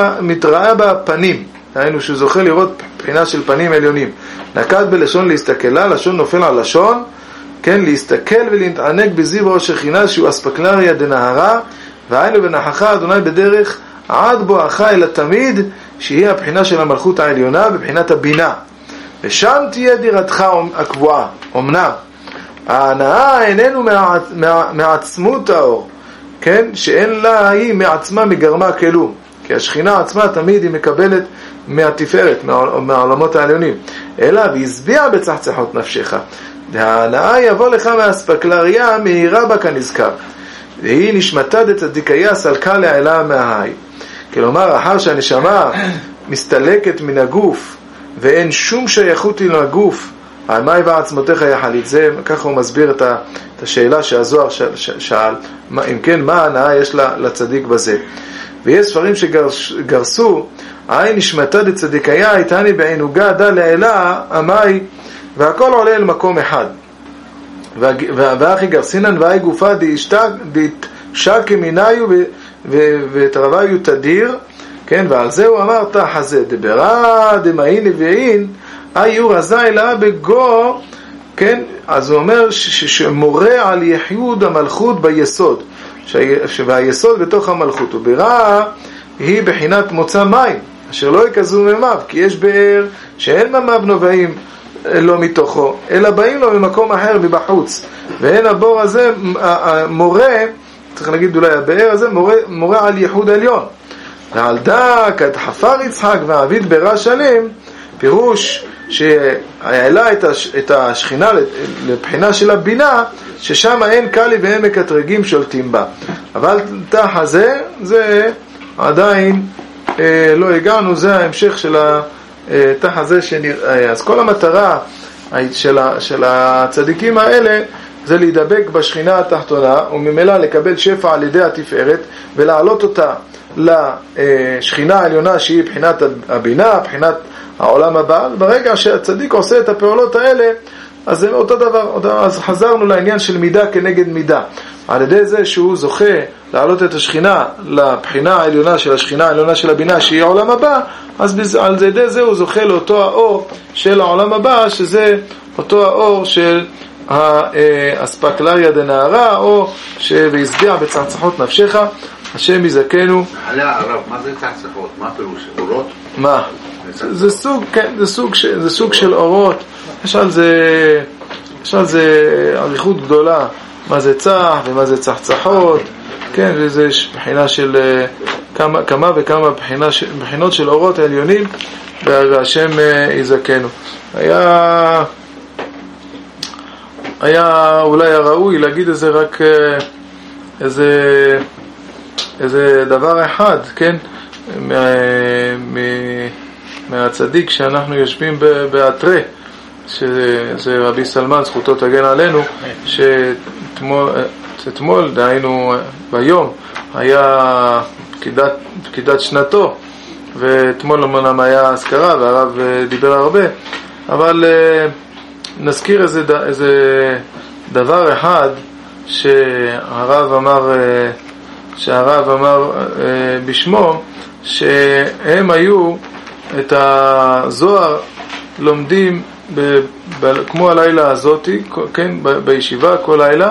S1: בפנים, היינו שהוא זוכה לראות בחינה של פנים עליונים. נקט בלשון להסתכלה, לשון נופל על לשון, כן, להסתכל ולהתענג בזיו ראש שכינה שהוא אספקלריה דנהרה, והיינו ונחכה אדוני בדרך עד בואכה אל התמיד שהיא הבחינה של המלכות העליונה בבחינת הבינה, ושם תהיה דירתך הקבועה. אמנם ההנאה איננו מעצ... מע... מעצמות האור, כן, שאין לה היא מעצמה מגרמה כלום, כי השכינה עצמה תמיד היא מקבלת מהתפארת, מהעולמות העליונים, אלא והסביע בצחצחות נפשך, וההנאה יבוא לך מהספקלריה מהירה בה כנזכר, והיא נשמתה דצדיקיה סלקה לעלה מההי. כלומר, אחר שהנשמה מסתלקת מן הגוף ואין שום שייכות לגוף, על מה היווה עצמותיך יחלית, זה ככה הוא מסביר את השאלה שהזוהר שאל, אם כן, מה ההנאה יש לצדיק בזה. ויש ספרים שגרסו העין נשמתה דצדיקיה איתני בעינוגה דה לעלה המאי, והכל עולה אל מקום אחד. ואחי גרסינן ואי גופה דשק מיניו ותרוויו תדיר, כן, ועל זה הוא אמר תחזה דברה דמאין ואין איו רזה אלא בגו, כן. אז הוא אומר שמורה על יחיוד המלכות ביסוד, והיסוד בתוך המלכות, וברע היא בחינת מוצא מים אשר לא יקזו ממיו, כי יש באר שאין ממיו נובעים לא מתוכו, אלא באים לו ממקום אחר מבחוץ, ואין הבור הזה מורה, צריך להגיד אולי הבאר הזה מורה, מורה על ייחוד עליון. ועל דק עד חפר יצחק ועביד ברע שלם, פירוש שהעלה את השכינה לבחינה של הבינה, ששם אין קלי ואין מקטרגים שולטים בה. אבל תח הזה זה עדיין אה, לא הגענו, זה ההמשך של התח הזה שנראה. אז כל המטרה של, של הצדיקים האלה זה להידבק בשכינה התחתונה, וממילא לקבל שפע על ידי התפארת, ולהעלות אותה לשכינה העליונה שהיא בחינת הבינה, בחינת העולם הבא. ברגע שהצדיק עושה את הפעולות האלה, אז זה אותו דבר. אז חזרנו לעניין של מידה כנגד מידה. על ידי זה שהוא זוכה להעלות את השכינה לבחינה העליונה של השכינה העליונה של הבינה שהיא העולם הבא, אז על ידי זה הוא זוכה לאותו האור של העולם הבא, שזה אותו האור של האספקלריה דנערה, או שהסגע בצחצחות נפשך, השם יזכנו.
S3: עליה הרב, מה זה צחצחות? מה פירוש? אורות?
S1: מה? זה סוג, כן, זה סוג, זה סוג של אורות. יש על זה, יש על זה עריכות גדולה. מה זה צח ומה זה צחצחות, כן, וזה בחינה של כמה, כמה וכמה בחינה, בחינות של אורות העליונים, והשם יזכנו. היה, היה אולי הראוי להגיד איזה רק איזה, איזה דבר אחד, כן, מה, מה, מהצדיק שאנחנו יושבים באתרי, שזה רבי סלמן, זכותו תגן עלינו, שתמול, שתמול, דהיינו ביום, היה פקידת, פקידת שנתו, ותמול אמנם היה הזכרה, והרב דיבר הרבה, אבל נזכיר איזה, איזה דבר אחד שהרב אמר, שהרב אמר בשמו, שהם היו את הזוהר לומדים ב, ב, כמו הלילה הזאת, כן, ב, בישיבה כל לילה,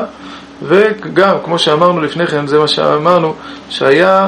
S1: וגם כמו שאמרנו לפני כן, זה מה שאמרנו, שהיה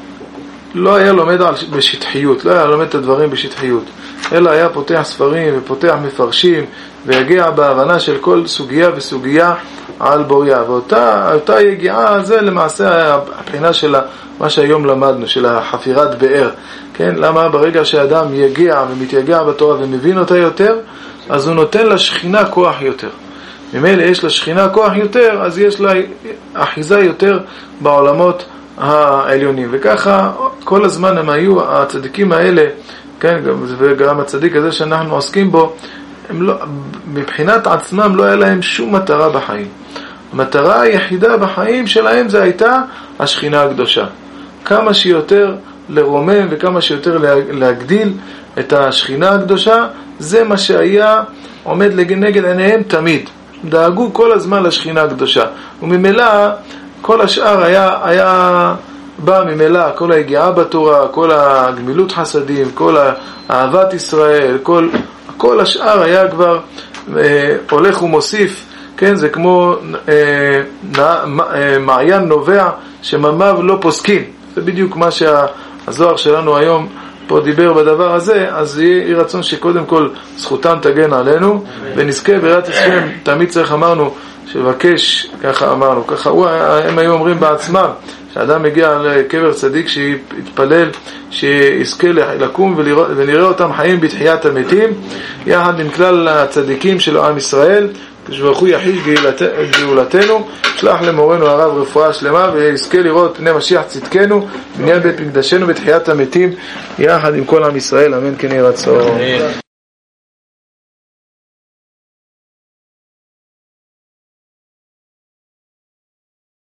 S1: לא היה לומד בשטחיות, לא היה לומד את הדברים בשטחיות, אלא היה פותח ספרים ופותח מפרשים ויגיע בהבנה של כל סוגיה וסוגיה על בוריה. ואותה אותה יגיעה, זה למעשה הבחינה של מה שהיום למדנו, של החפירת באר, כן? למה ברגע שאדם יגיע ומתייגע בתורה ומבין אותה יותר, אז הוא נותן לשכינה כוח יותר. ממילא יש לשכינה כוח יותר, אז יש לה אחיזה יותר בעולמות העליונים. וככה כל הזמן הם היו, הצדיקים האלה, כן, וגם הצדיק הזה שאנחנו עוסקים בו, הם לא, מבחינת עצמם לא היה להם שום מטרה בחיים. המטרה היחידה בחיים שלהם זה הייתה השכינה הקדושה. כמה שיותר לרומם וכמה שיותר להגדיל את השכינה הקדושה, זה מה שהיה עומד לנגד עיניהם תמיד. דאגו כל הזמן לשכינה הקדושה. וממילא כל השאר היה, היה בא ממילא, כל היגיעה בתורה, כל הגמילות חסדים, כל אהבת ישראל, כל, כל השאר היה כבר אה, הולך ומוסיף, כן, זה כמו אה, נע, אה, מעיין נובע שממיו לא פוסקים. זה בדיוק מה שהזוהר שלנו היום פה דיבר בדבר הזה. אז יהיה רצון שקודם כל זכותם תגן עלינו, ונזכה ביראת השם. תמיד צריך, אמרנו, שבקש, ככה אמרנו, ככה הם היו אומרים בעצמם, שאדם מגיע לקבר צדיק שיתפלל, שיזכה לקום ונראה אותם חיים בתחיית המתים, יחד עם כלל הצדיקים של עם ישראל, כשברכו יחיש גאולתנו. שלח למורנו הרב רפואה שלמה, ויזכה לראות פני משיח צדקנו, בניין בית מקדשנו בתחיית המתים, יחד עם כל עם ישראל, אמן כן יהי רצון.